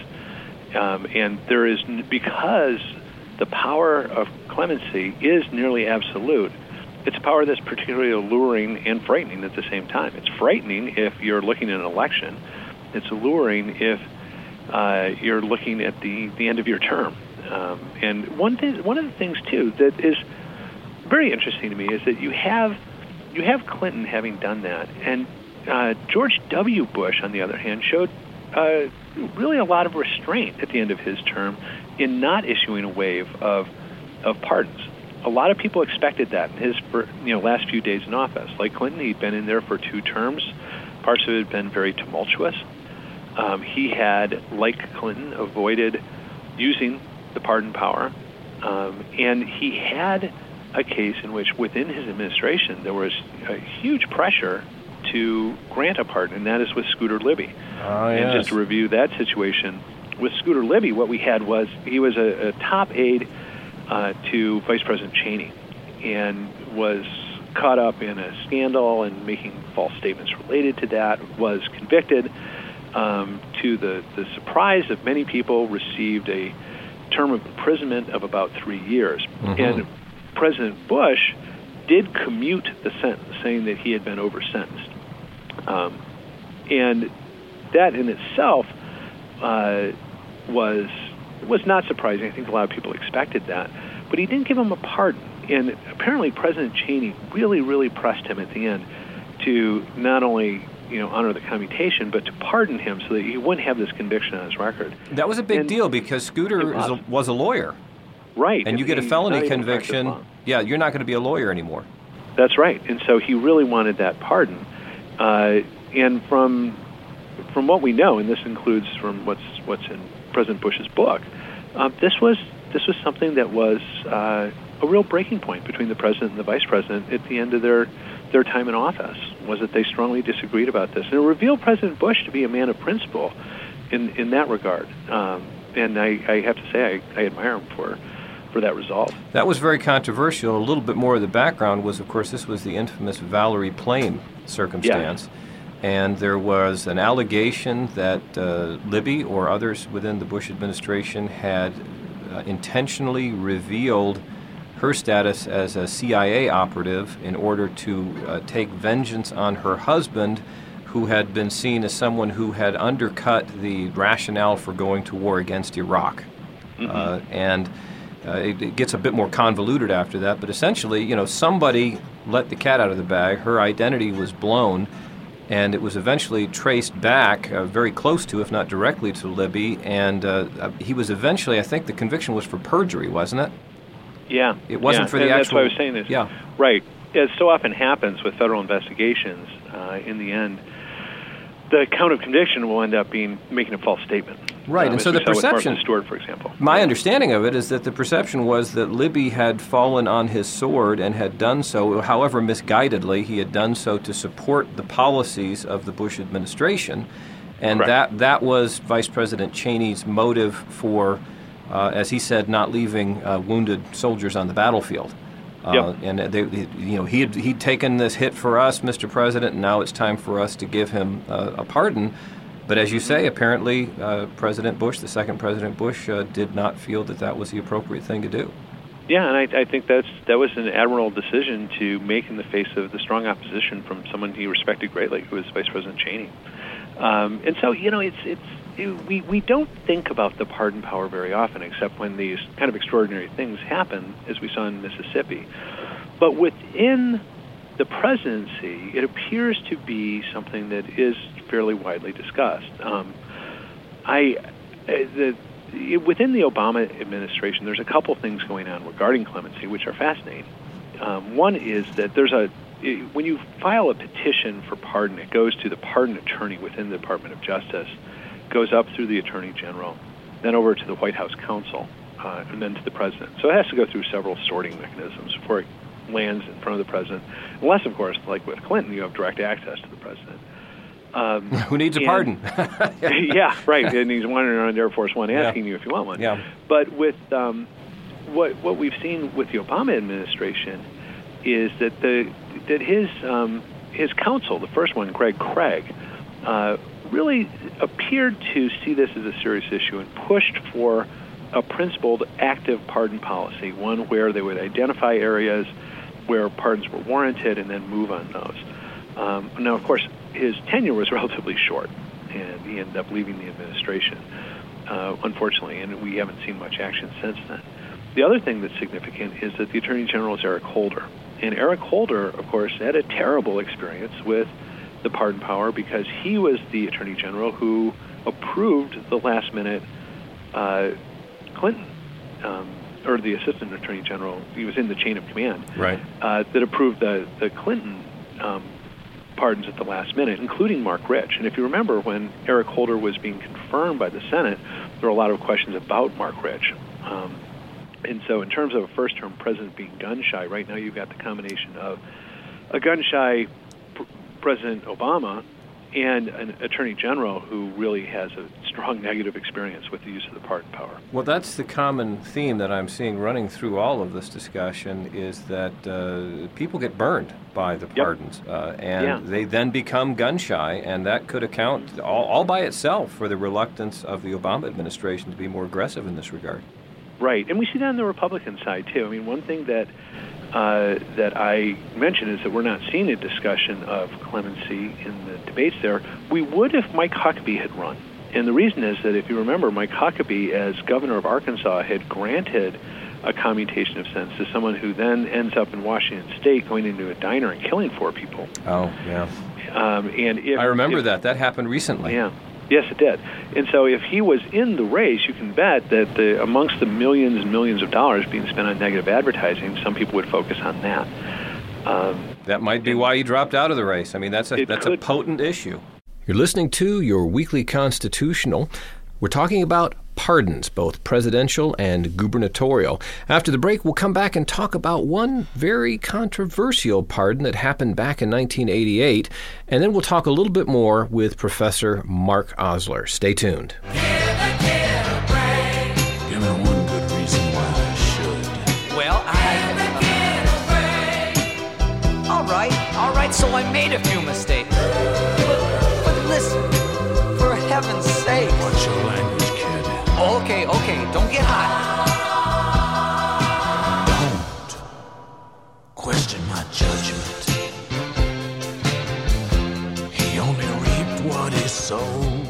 Um, and there is, because the power of clemency is nearly absolute, it's a power that's particularly alluring and frightening at the same time. It's frightening if you're looking at an election. It's alluring if uh, you're looking at the, the end of your term. Um, and one thing, one of the things, too, that is very interesting to me is that you have you have Clinton having done that, and uh, George W. Bush, on the other hand, showed Uh, really a lot of restraint at the end of his term in not issuing a wave of of pardons. A lot of people expected that in his for, you know last few days in office. Like Clinton, he'd been in there for two terms. Parts of it had been very tumultuous. Um, he had, like Clinton, avoided using the pardon power, um, and he had a case in which within his administration there was a huge pressure to grant a pardon, and that is with Scooter Libby. Oh, and yes. just to review that situation, with Scooter Libby, what we had was he was a, a top aide uh, to Vice President Cheney and was caught up in a scandal and making false statements related to that, was convicted, um, to the, the surprise of many people, received a term of imprisonment of about three years. Mm-hmm. And President Bush did commute the sentence, saying that he had been over-sentenced. Um, and that in itself uh, was was not surprising. I think a lot of people expected that. but he didn't give him a pardon. And apparently President Cheney really, really pressed him at the end to not only, you know, honor the commutation, but to pardon him so that he wouldn't have this conviction on his record. That was a big and deal because Scooter was a, was a lawyer. Right. And you get a felony conviction, yeah, you're not going to be a lawyer anymore. That's right. And so he really wanted that pardon. Uh, and from from what we know, and this includes from what's what's in President Bush's book, uh, this was this was something that was uh, a real breaking point between the president and the vice president at the end of their their time in office, was that they strongly disagreed about this. And it revealed President Bush to be a man of principle in, in that regard. Um, and I, I have to say, I, I admire him for for that resolve. That was very controversial. A little bit more of the background was, of course, this was the infamous Valerie Plame circumstance. Yes. And there was an allegation that uh, Libby or others within the Bush administration had uh, intentionally revealed her status as a C I A operative in order to uh, take vengeance on her husband, who had been seen as someone who had undercut the rationale for going to war against Iraq. Mm-hmm. Uh, and uh, it, it gets a bit more convoluted after that, but essentially, you know, somebody let the cat out of the bag. Her identity was blown, and it was eventually traced back uh, very close to, if not directly to Libby, and uh, he was eventually, I think the conviction was for perjury, wasn't it? Yeah. It wasn't yeah. for the and actual... That's what I was saying. Is, yeah. Right. As so often happens with federal investigations, uh, in the end, the count of conviction will end up being making a false statement. Right, um, and so the perception... Martha Stewart, for example. My understanding of it is that the perception was that Libby had fallen on his sword and had done so, however misguidedly, he had done so to support the policies of the Bush administration, and that, that was Vice President Cheney's motive for... Uh, as he said, not leaving uh, wounded soldiers on the battlefield. Uh, yep. And they, you know, he had, he'd taken this hit for us, Mister President, and now it's time for us to give him uh, a pardon. But as you say, apparently uh, President Bush, the second President Bush, uh, did not feel that that was the appropriate thing to do. Yeah, and I, I think that's that was an admirable decision to make in the face of the strong opposition from someone he respected greatly, who was Vice President Cheney. Um, and so, you know, it's it's. We, we don't think about the pardon power very often, except when these kind of extraordinary things happen, as we saw in Mississippi. But within the presidency, it appears to be something that is fairly widely discussed. Um, I, the, within the Obama administration, there's a couple things going on regarding clemency, which are fascinating. Um, one is that there's a when you file a petition for pardon, it goes to the pardon attorney within the Department of Justice, goes up through the Attorney General, then over to the White House counsel, uh, and then to the President. So it has to go through several sorting mechanisms before it lands in front of the President, unless, of course, like with Clinton, you have direct access to the President. Um, Who needs a and, pardon? yeah, right, and he's wandering around Air Force One asking yeah. you if you want one. Yeah. But with um, what what we've seen with the Obama administration is that the that his um, his counsel, the first one, Greg Craig, uh, really appeared to see this as a serious issue and pushed for a principled active pardon policy, one where they would identify areas where pardons were warranted and then move on those. Um, now, of course, his tenure was relatively short, and he ended up leaving the administration, uh, unfortunately, and we haven't seen much action since then. The other thing that's significant is that the Attorney General is Eric Holder. And Eric Holder, of course, had a terrible experience with the pardon power because he was the Attorney General who approved the last-minute uh, Clinton, um, or the Assistant Attorney General, he was in the chain of command, right? Uh, that approved the, the Clinton um, pardons at the last minute, including Mark Rich. And if you remember, when Eric Holder was being confirmed by the Senate, there were a lot of questions about Mark Rich. Um, and so in terms of a first-term president being gun-shy, right now you've got the combination of a gun-shy President Obama and an Attorney General who really has a strong negative experience with the use of the pardon power. Well, that's the common theme that I'm seeing running through all of this discussion is that uh, people get burned by the pardons, yep. uh, and yeah. they then become gun-shy, and that could account all, all by itself for the reluctance of the Obama administration to be more aggressive in this regard. Right, and we see that on the Republican side, too. I mean, one thing that Uh, that I mentioned is that we're not seeing a discussion of clemency in the debates there. We would if Mike Huckabee had run. And the reason is that if you remember, Mike Huckabee, as governor of Arkansas, had granted a commutation of sense to someone who then ends up in Washington State going into a diner and killing four people. Oh, yeah. Um, and if, I remember if, that. That happened recently. Yeah. Yes, it did. And so if he was in the race, you can bet that the, amongst the millions and millions of dollars being spent on negative advertising, some people would focus on that. Um, that might be why he dropped out of the race. I mean, that's a that's a potent issue. You're listening to your weekly Constitutional. We're talking about pardons, both presidential and gubernatorial. After the break, we'll come back and talk about one very controversial pardon that happened back in nineteen eighty-eight, and then we'll talk a little bit more with Professor Mark Osler. Stay tuned. Give me one good reason why I should. Well, I... All right, all right, so I made a few mistakes. But, but listen, for heaven's sake. Watch your language, kid. Okay, okay, don't get hot. Don't question my judgment. He only reaped what he sowed.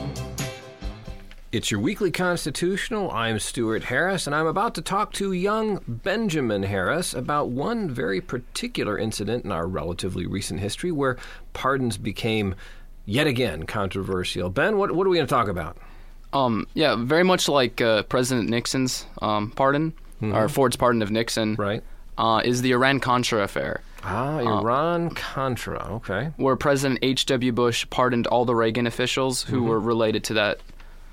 It's your weekly Constitutional. I'm Stuart Harris, and I'm about to talk to young Benjamin Harris about one very particular incident in our relatively recent history where pardons became yet again controversial. Ben, what, what are we going to talk about? Um, yeah, very much like uh, President Nixon's um, pardon, mm-hmm. or Ford's pardon of Nixon, right? Uh, is the Iran-Contra affair. Ah, Iran-Contra, okay. Where President H W. Bush pardoned all the Reagan officials who mm-hmm. were related to that.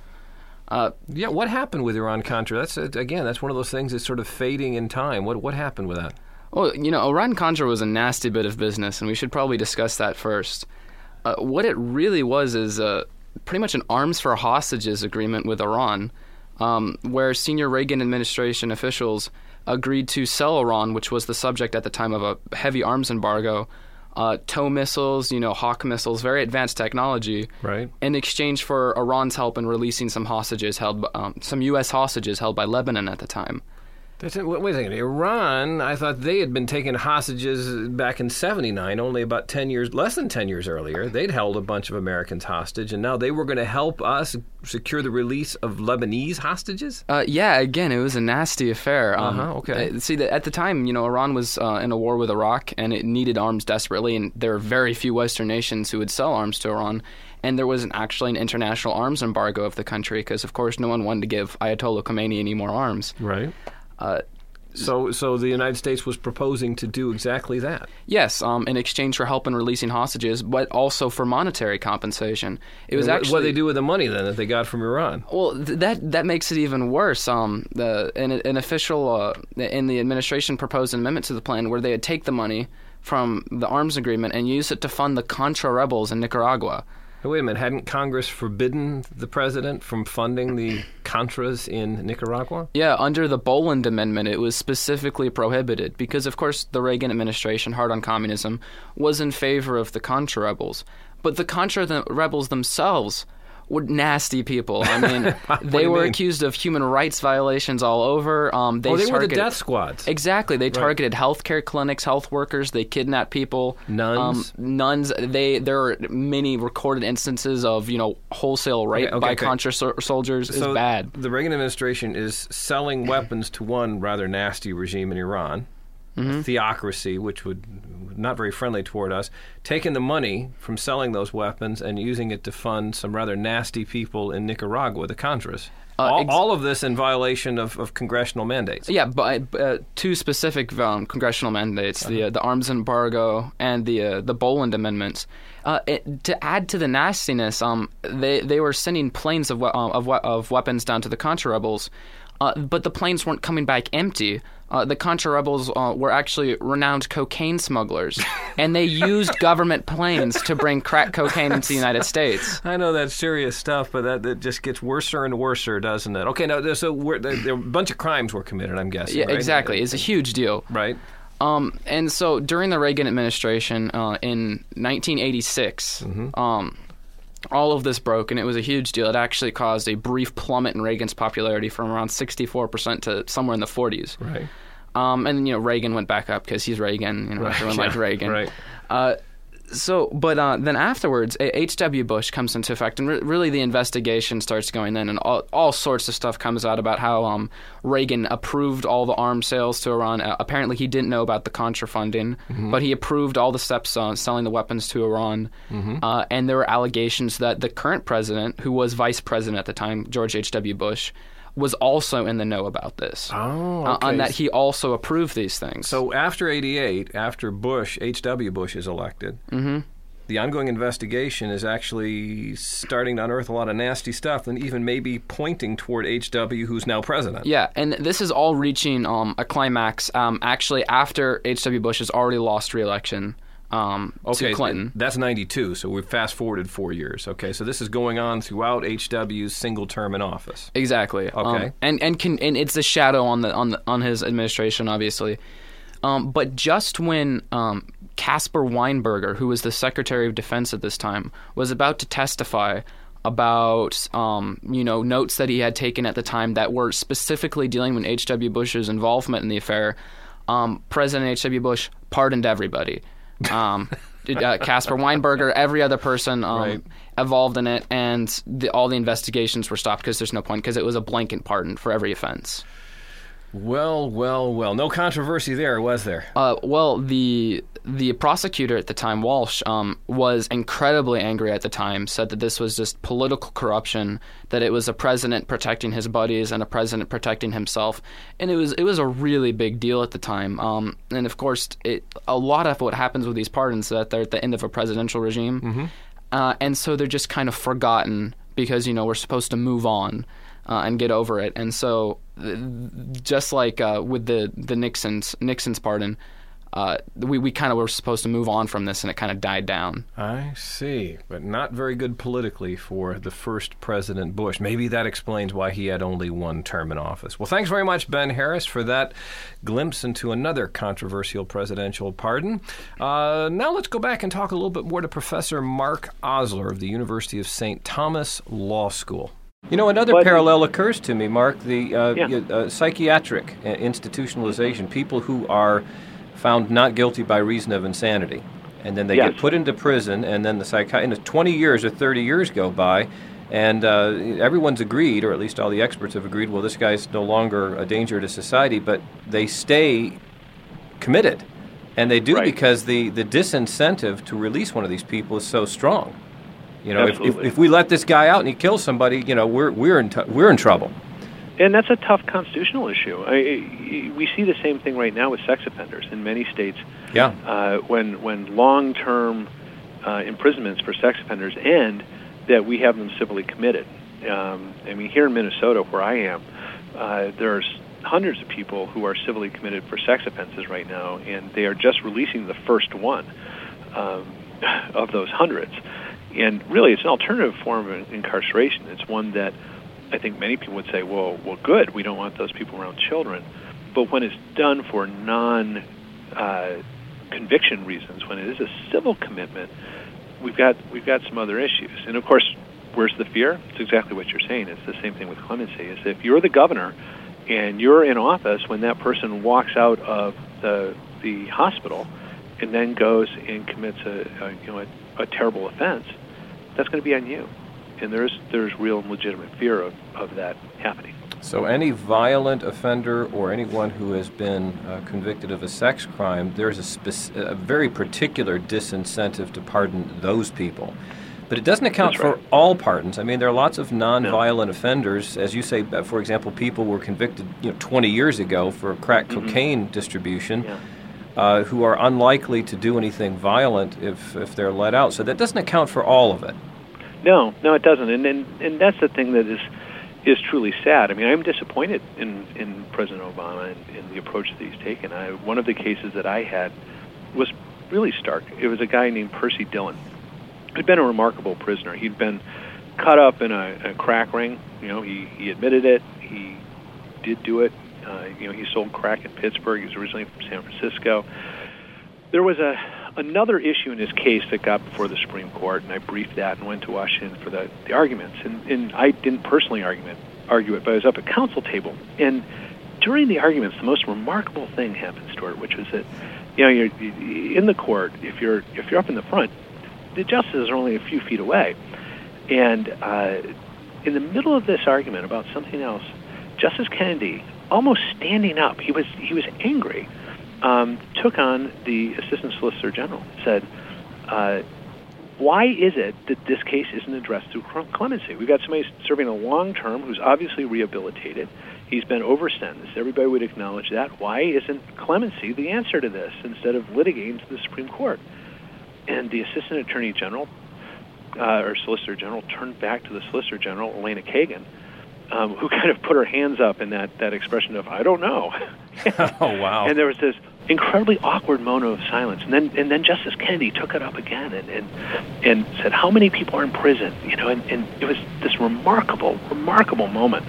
Uh, yeah, what happened with Iran-Contra? That's uh, again, that's one of those things that's sort of fading in time. What what happened with that? Well, you know, Iran-Contra was a nasty bit of business, and we should probably discuss that first. Uh, what it really was is uh, pretty much an arms for hostages agreement with Iran, um, where senior Reagan administration officials agreed to sell Iran, which was the subject at the time of a heavy arms embargo, Uh, tow missiles, you know, Hawk missiles, very advanced technology, right? In exchange for Iran's help in releasing some hostages held, um, some U S hostages held by Lebanon at the time. That's it. Wait a second. Iran, I thought they had been taking hostages back in seventy-nine, only about ten years, less than ten years earlier. They'd held a bunch of Americans hostage, and now they were going to help us secure the release of Lebanese hostages? Uh, yeah, again, it was a nasty affair. Um, uh-huh, okay. Uh, see, the, at the time, you know, Iran was uh, in a war with Iraq, and it needed arms desperately, and there were very few Western nations who would sell arms to Iran. And there was an, actually an international arms embargo of the country because, of course, no one wanted to give Ayatollah Khomeini any more arms. Right. Uh, so so the United States was proposing to do exactly that. Yes, um, in exchange for help in releasing hostages, but also for monetary compensation. It was what, actually what did they do with the money then that they got from Iran? Well, th- that that makes it even worse. Um, the an, an official uh, in the administration proposed an amendment to the plan where they would take the money from the arms agreement and use it to fund the Contra rebels in Nicaragua. Hey, wait a minute, hadn't Congress forbidden the president from funding the Contras in Nicaragua? Yeah, under the Boland Amendment, it was specifically prohibited because, of course, the Reagan administration, hard on communism, was in favor of the Contra rebels. But the Contra the rebels themselves were nasty people. I mean, they were mean? accused of human rights violations all over. Um, they oh, they targeted, were the death squads. Exactly. They right. targeted healthcare clinics, health workers. They kidnapped people. Nuns. Um, nuns. They there are many recorded instances of you know wholesale rape okay, okay, by okay. Contra so- soldiers. So is bad. The Reagan administration is selling weapons to one rather nasty regime in Iran. Mm-hmm. A theocracy, which would not very friendly toward us, taking the money from selling those weapons and using it to fund some rather nasty people in Nicaragua, the Contras. Uh, all, ex- all of this in violation of, of congressional mandates. Yeah, but uh, two specific um, congressional mandates: uh-huh. the uh, the arms embargo and the uh, the Boland amendments. Uh, it, to add to the nastiness, um, they they were sending planes of uh, of, of weapons down to the Contra rebels. Uh, but the planes weren't coming back empty. Uh, the Contra rebels uh, were actually renowned cocaine smugglers, and they used government planes to bring crack cocaine into the United States. I know that's serious stuff, but that, that just gets worser and worser, doesn't it? Okay, now so we're, there, there, a bunch of crimes were committed, I'm guessing. Yeah, right? exactly. It's a huge deal. Right. Um, and so during the Reagan administration uh, in nineteen eighty-six, mm-hmm. um, all of this broke, and it was a huge deal. It actually caused a brief plummet in Reagan's popularity from around sixty-four percent to somewhere in the forties. Right. Um, and, you know, Reagan went back up because he's Reagan. You know, right. everyone yeah. liked Reagan. Right. Uh, So, but uh, then afterwards, H W. Bush comes into effect, and re- really the investigation starts going in, and all, all sorts of stuff comes out about how um, Reagan approved all the arms sales to Iran. Uh, apparently, he didn't know about the Contra funding, mm-hmm. but he approved all the steps on selling the weapons to Iran. Mm-hmm. Uh, and there were allegations that the current president, who was vice president at the time, George H W. Bush, was also in the know about this. Oh, okay. uh, and that he also approved these things. So after eighty-eight, after Bush, H W. Bush is elected, mm-hmm. the ongoing investigation is actually starting to unearth a lot of nasty stuff and even maybe pointing toward H W, who's now president. Yeah, and this is all reaching um, a climax um, actually after H W. Bush has already lost re-election. Um, okay, to Clinton. That's ninety-two, so we've fast-forwarded four years. Okay, so this is going on throughout H W's single term in office. Exactly. Okay. Um, and and can, and it's a shadow on the on the, on his administration, obviously. Um, but just when um, Caspar Weinberger, who was the Secretary of Defense at this time, was about to testify about um, you know notes that he had taken at the time that were specifically dealing with H W. Bush's involvement in the affair, um, President H W. Bush pardoned everybody. um, uh, Caspar Weinberger, every other person um, right. involved in it, and the, all the investigations were stopped because there's no point, because it was a blanket pardon for every offense. Well, well, well. No controversy there, was there? Uh, well, the the prosecutor at the time, Walsh, um, was incredibly angry at the time, said that this was just political corruption, that it was a president protecting his buddies and a president protecting himself. And it was it was a really big deal at the time. Um, and, of course, it, a lot of what happens with these pardons is that they're at the end of a presidential regime. Mm-hmm. Uh, and so they're just kind of forgotten because, you know, we're supposed to move on uh, and get over it. And so just like uh, with the, the Nixon's, Nixon's pardon, uh, we, we kind of were supposed to move on from this, and it kind of died down. I see. But not very good politically for the first President Bush. Maybe that explains why he had only one term in office. Well, thanks very much, Ben Harris, for that glimpse into another controversial presidential pardon. Uh, now let's go back and talk a little bit more to Professor Mark Osler of the University of Saint Thomas Law School. You know, another but, parallel occurs to me, Mark, the uh, yeah. uh, psychiatric institutionalization, people who are found not guilty by reason of insanity, and then they yes. get put into prison, and then the psychi- twenty years or thirty years go by, and uh, everyone's agreed, or at least all the experts have agreed, well, this guy's no longer a danger to society, but they stay committed, and they do right. because the, the disincentive to release one of these people is so strong. You know, if, if if we let this guy out and he kills somebody, you know, we're we're in t- we're in trouble. And that's a tough constitutional issue. I, I, we see the same thing right now with sex offenders in many states. Yeah. Uh, when when long-term uh, imprisonments for sex offenders end, that we have them civilly committed. Um, I mean, here in Minnesota, where I am, uh, there's hundreds of people who are civilly committed for sex offenses right now, and they are just releasing the first one um, of those hundreds. And really, it's an alternative form of incarceration. It's one that I think many people would say, well, well, good, we don't want those people around children. But when it's done for non-conviction uh, reasons, when it is a civil commitment, we've got we've got some other issues. And, of course, where's the fear? It's exactly what you're saying. It's the same thing with clemency. Is if you're the governor and you're in office when that person walks out of the the hospital and then goes and commits a, a you know a, a terrible offense, that's going to be on you. And there's there's real and legitimate fear of, of that happening. So any violent offender or anyone who has been uh, convicted of a sex crime, there's a, spec- a very particular disincentive to pardon those people. But it doesn't account That's right. for all pardons. I mean, there are lots of nonviolent no. offenders. As you say, for example, people were convicted you know, twenty years ago for crack mm-hmm. cocaine distribution. Yeah. Uh, who are unlikely to do anything violent if, if they're let out. So that doesn't account for all of it. No, no, it doesn't. And and, and that's the thing that is is truly sad. I mean, I'm disappointed in, in President Obama and, and the approach that he's taken. I, one of the cases that I had was really stark. It was a guy named Percy Dillon, who'd been a remarkable prisoner. He'd been caught up in a, a crack ring. You know, he, he admitted it. He did do it. Uh, you know, he sold crack in Pittsburgh. He was originally from San Francisco. There was a another issue in his case that got before the Supreme Court, and I briefed that and went to Washington for the, the arguments. And, and I didn't personally argument, argue it, but I was up at council table. And during the arguments, the most remarkable thing happened, Stuart, which was that you know, you're in the court. If you're if you're up in the front, the justices are only a few feet away, and uh, in the middle of this argument about something else, Justice Kennedy, almost standing up, he was he was angry, um, took on the Assistant Solicitor General, said, uh, why is it that this case isn't addressed through clemency? We've got somebody serving a long term who's obviously rehabilitated. He's been over-sentenced. Everybody would acknowledge that. Why isn't clemency the answer to this instead of litigating to the Supreme Court? And the Assistant Attorney General, uh, or Solicitor General, turned back to the Solicitor General, Elena Kagan, um, who kind of put her hands up in that, that expression of, I don't know. Oh, wow. And there was this incredibly awkward moment of silence. And then and then Justice Kennedy took it up again and, and, and said, how many people are in prison? You know, and, and it was this remarkable, remarkable moment.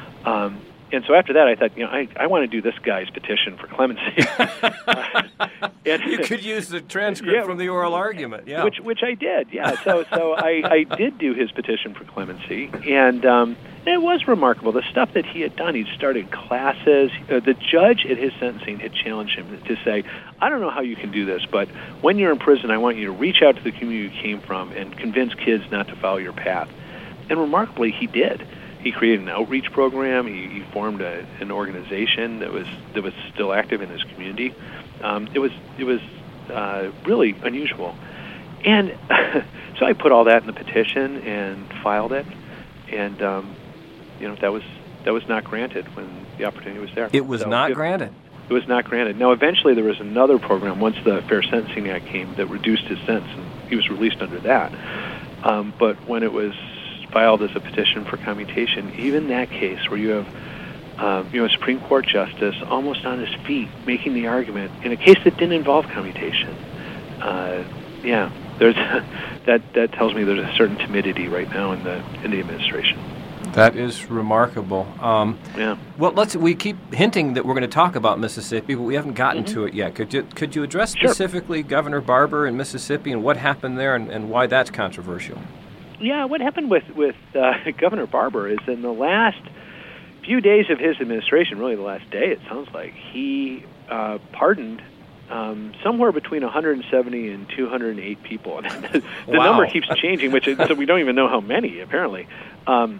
Um, And so after that, I thought, you know, I, I want to do this guy's petition for clemency. uh, and, you could use the transcript yeah, from the oral argument, yeah. Which which I did, yeah. So so I, I did do his petition for clemency, and um, it was remarkable. The stuff that he had done, he'd started classes. Uh, the judge at his sentencing had challenged him to say, I don't know how you can do this, but when you're in prison, I want you to reach out to the community you came from and convince kids not to follow your path. And remarkably, he did. He created an outreach program. He, he formed a, an organization that was that was still active in his community. Um, it was it was uh, really unusual, and so I put all that in the petition and filed it, and um, you know that was that was not granted when the opportunity was there. It was so not it, granted. It was not granted. Now, eventually, there was another program once the Fair Sentencing Act came that reduced his sentence, and he was released under that. Um, but when it was filed as a petition for commutation, even that case where you have um, you know, a Supreme Court justice almost on his feet making the argument in a case that didn't involve commutation, uh, yeah, there's that that tells me there's a certain timidity right now in the in the administration. That is remarkable. Um, yeah. Well, let's. We keep hinting that we're going to talk about Mississippi, but we haven't gotten mm-hmm. to it yet. Could you could you address Sure. specifically Governor Barbour in Mississippi and what happened there and, and why that's controversial? Yeah, what happened with with uh, Governor Barbour is in the last few days of his administration, really the last day, it sounds like, he uh, pardoned um, somewhere between one hundred seventy and two hundred eight people. And the the wow. number keeps changing, which is, so we don't even know how many, apparently. Um,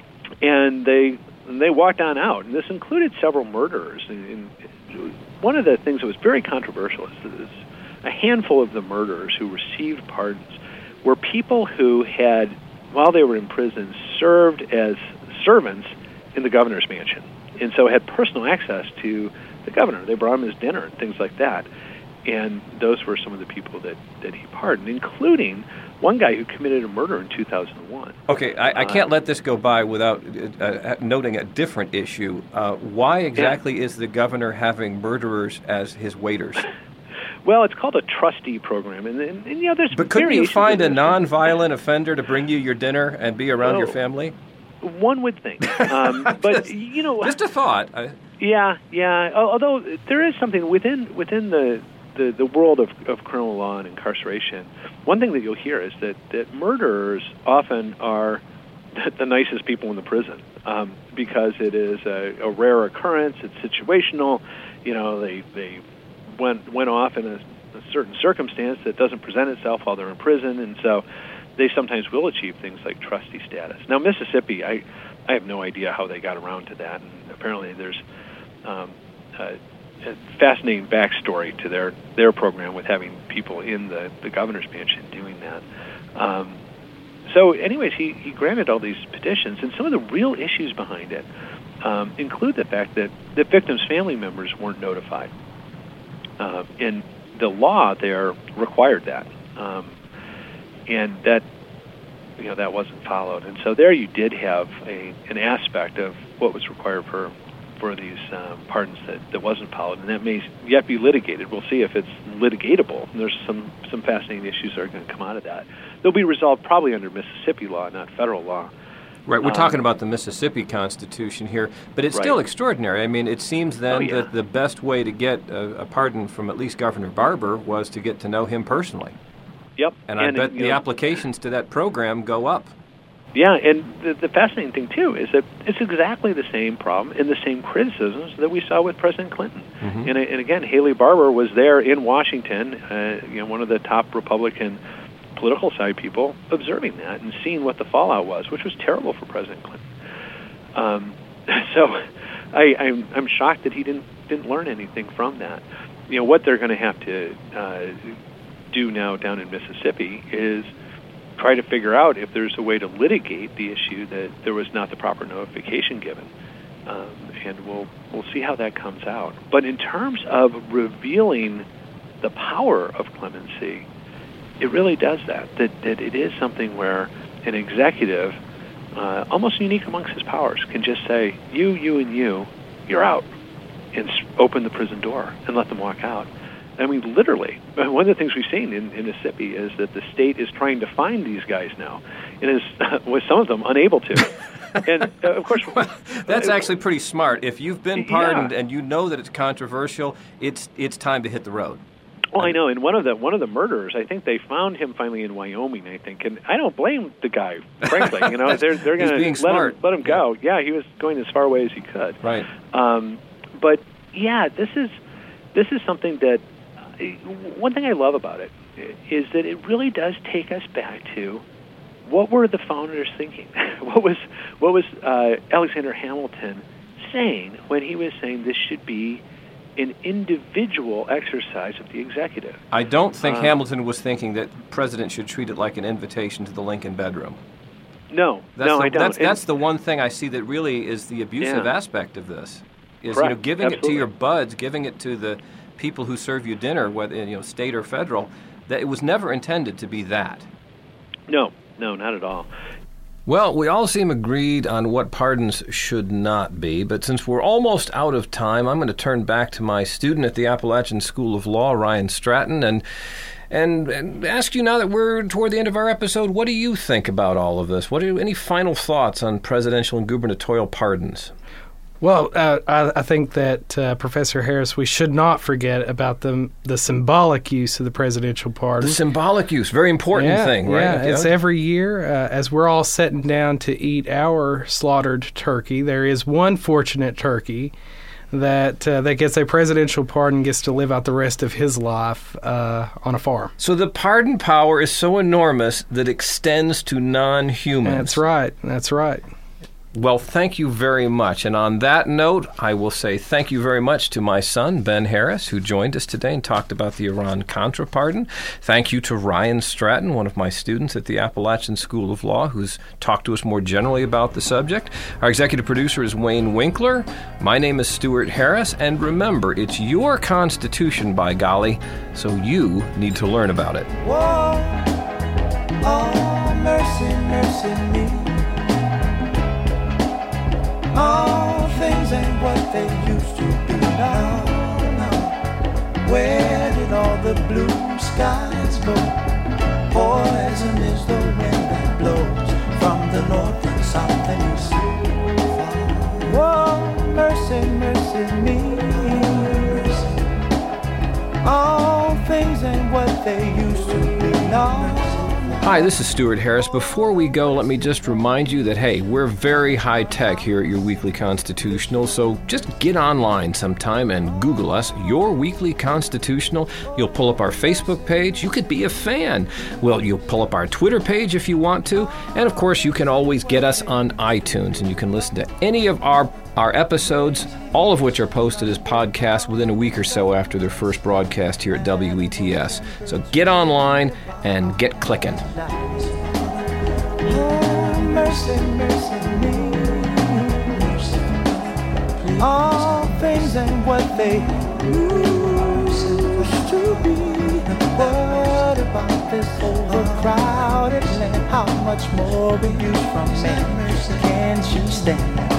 and they and they walked on out, and this included several murderers. And, and one of the things that was very controversial is that a handful of the murderers who received pardons were people who had, while they were in prison, served as servants in the governor's mansion, and so had personal access to the governor. They brought him his dinner and things like that. And those were some of the people that, that he pardoned, including one guy who committed a murder in two thousand one. Okay, I, I can't uh, let this go by without uh, noting a different issue. Uh, why exactly yeah. is the governor having murderers as his waiters? Well, it's called a trustee program, and, and, and you know, there's. But couldn't you find a non-violent offender to bring you your dinner and be around well, your family? One would think, um, but just, you know, just a thought. I, yeah, yeah. Although there is something within within the the, the world of, of criminal law and incarceration. One thing that you'll hear is that, that murderers often are the, the nicest people in the prison um, because it is a, a rare occurrence. It's situational. You know, they they. went went off in a, a certain circumstance that doesn't present itself while they're in prison, and so they sometimes will achieve things like trustee status. Now, Mississippi, I I have no idea how they got around to that, and apparently there's um, a, a fascinating backstory to their, their program with having people in the, the governor's mansion doing that. Um, so anyways, he, he granted all these petitions, and some of the real issues behind it um, include the fact that the victims' family members weren't notified. Uh, and the law there required that, um, and that you know that wasn't followed. And so there you did have a an aspect of what was required for for these um, pardons that, that wasn't followed, and that may yet be litigated. We'll see if it's litigatable. And there's some some fascinating issues that are going to come out of that. They'll be resolved probably under Mississippi law, not federal law. Right, we're um, talking about the Mississippi Constitution here, but it's right. still extraordinary. I mean, it seems then oh, yeah. that the best way to get a, a pardon from at least Governor Barbour was to get to know him personally. Yep. And, and I bet it, the know, applications to that program go up. Yeah, and the, the fascinating thing, too, is that it's exactly the same problem and the same criticisms that we saw with President Clinton. Mm-hmm. And, and again, Haley Barbour was there in Washington, uh, you know, one of the top Republican political side people, observing that and seeing what the fallout was, which was terrible for President Clinton. Um, so I, I'm, I'm shocked that he didn't didn't learn anything from that. You know, what they're going to have to uh, do now down in Mississippi is try to figure out if there's a way to litigate the issue that there was not the proper notification given, um, and we'll we'll see how that comes out. But in terms of revealing the power of clemency, it really does that. That that it is something where an executive, uh, almost unique amongst his powers, can just say, "You, you, and you, you're out," and open the prison door and let them walk out. I mean, literally, one of the things we've seen in, in Mississippi is that the state is trying to find these guys now, and is, uh, with some of them, unable to. And, uh, of course... Well, that's uh, actually pretty smart. If you've been pardoned yeah. and you know that it's controversial, it's it's time to hit the road. Well, I know, and one of the one of the murderers, I think they found him finally in Wyoming, I think, and I don't blame the guy, frankly. You know, they're they're going to let smart. him let him go. Yeah. yeah, he was going as far away as he could. Right. Um, but yeah, this is this is something that... One thing I love about it is that it really does take us back to what were the founders thinking? what was what was uh, Alexander Hamilton saying when he was saying this should be an individual exercise of the executive? I don't think um, Hamilton was thinking that president should treat it like an invitation to the Lincoln bedroom. No, that's no, the, I don't. That's, and, that's the one thing I see that really is the abusive yeah. aspect of this. Is Correct. you know giving Absolutely. it to your buds, giving it to the people who serve you dinner, whether you know state or federal. That it was never intended to be that. No, no, not at all. Well, we all seem agreed on what pardons should not be, but since we're almost out of time, I'm going to turn back to my student at the Appalachian School of Law, Ryan Stratton, and and, and ask you now that we're toward the end of our episode, what do you think about all of this? What are any final thoughts on presidential and gubernatorial pardons? Well, uh, I, I think that, uh, Professor Harris, we should not forget about the, the symbolic use of the presidential pardon. The symbolic use, very important yeah, thing, right? Yeah, it's every year. Uh, as we're all sitting down to eat our slaughtered turkey, there is one fortunate turkey that uh, that gets a presidential pardon, gets to live out the rest of his life uh, on a farm. So the pardon power is so enormous that it extends to non-humans. That's right. That's right. Well, thank you very much. And on that note, I will say thank you very much to my son, Ben Harris, who joined us today and talked about the Iran-Contra pardon. Thank you to Ryan Stratton, one of my students at the Appalachian School of Law, who's talked to us more generally about the subject. Our executive producer is Wayne Winkler. My name is Stuart Harris. And remember, it's your Constitution, by golly, so you need to learn about it. Whoa, oh, mercy, mercy me. All things ain't what they used to be now, now. Where did all the blue skies go? Poison is the wind that blows from the north and south and east. Whoa, mercy, mercy me. All things ain't what they used to be now. Hi, this is Stuart Harris. Before we go, let me just remind you that, hey, we're very high-tech here at Your Weekly Constitutional, so just get online sometime and Google us, Your Weekly Constitutional. You'll pull up our Facebook page. You could be a fan. Well, you'll pull up our Twitter page if you want to. And, of course, you can always get us on iTunes, and you can listen to any of our Our episodes, all of which are posted as podcasts within a week or so after their first broadcast here at W E T S. So get online and get clicking. Oh, mercy, mercy me. All things ain't what they used to be. What about this overcrowded land? How much more we use from man? Can't you stand?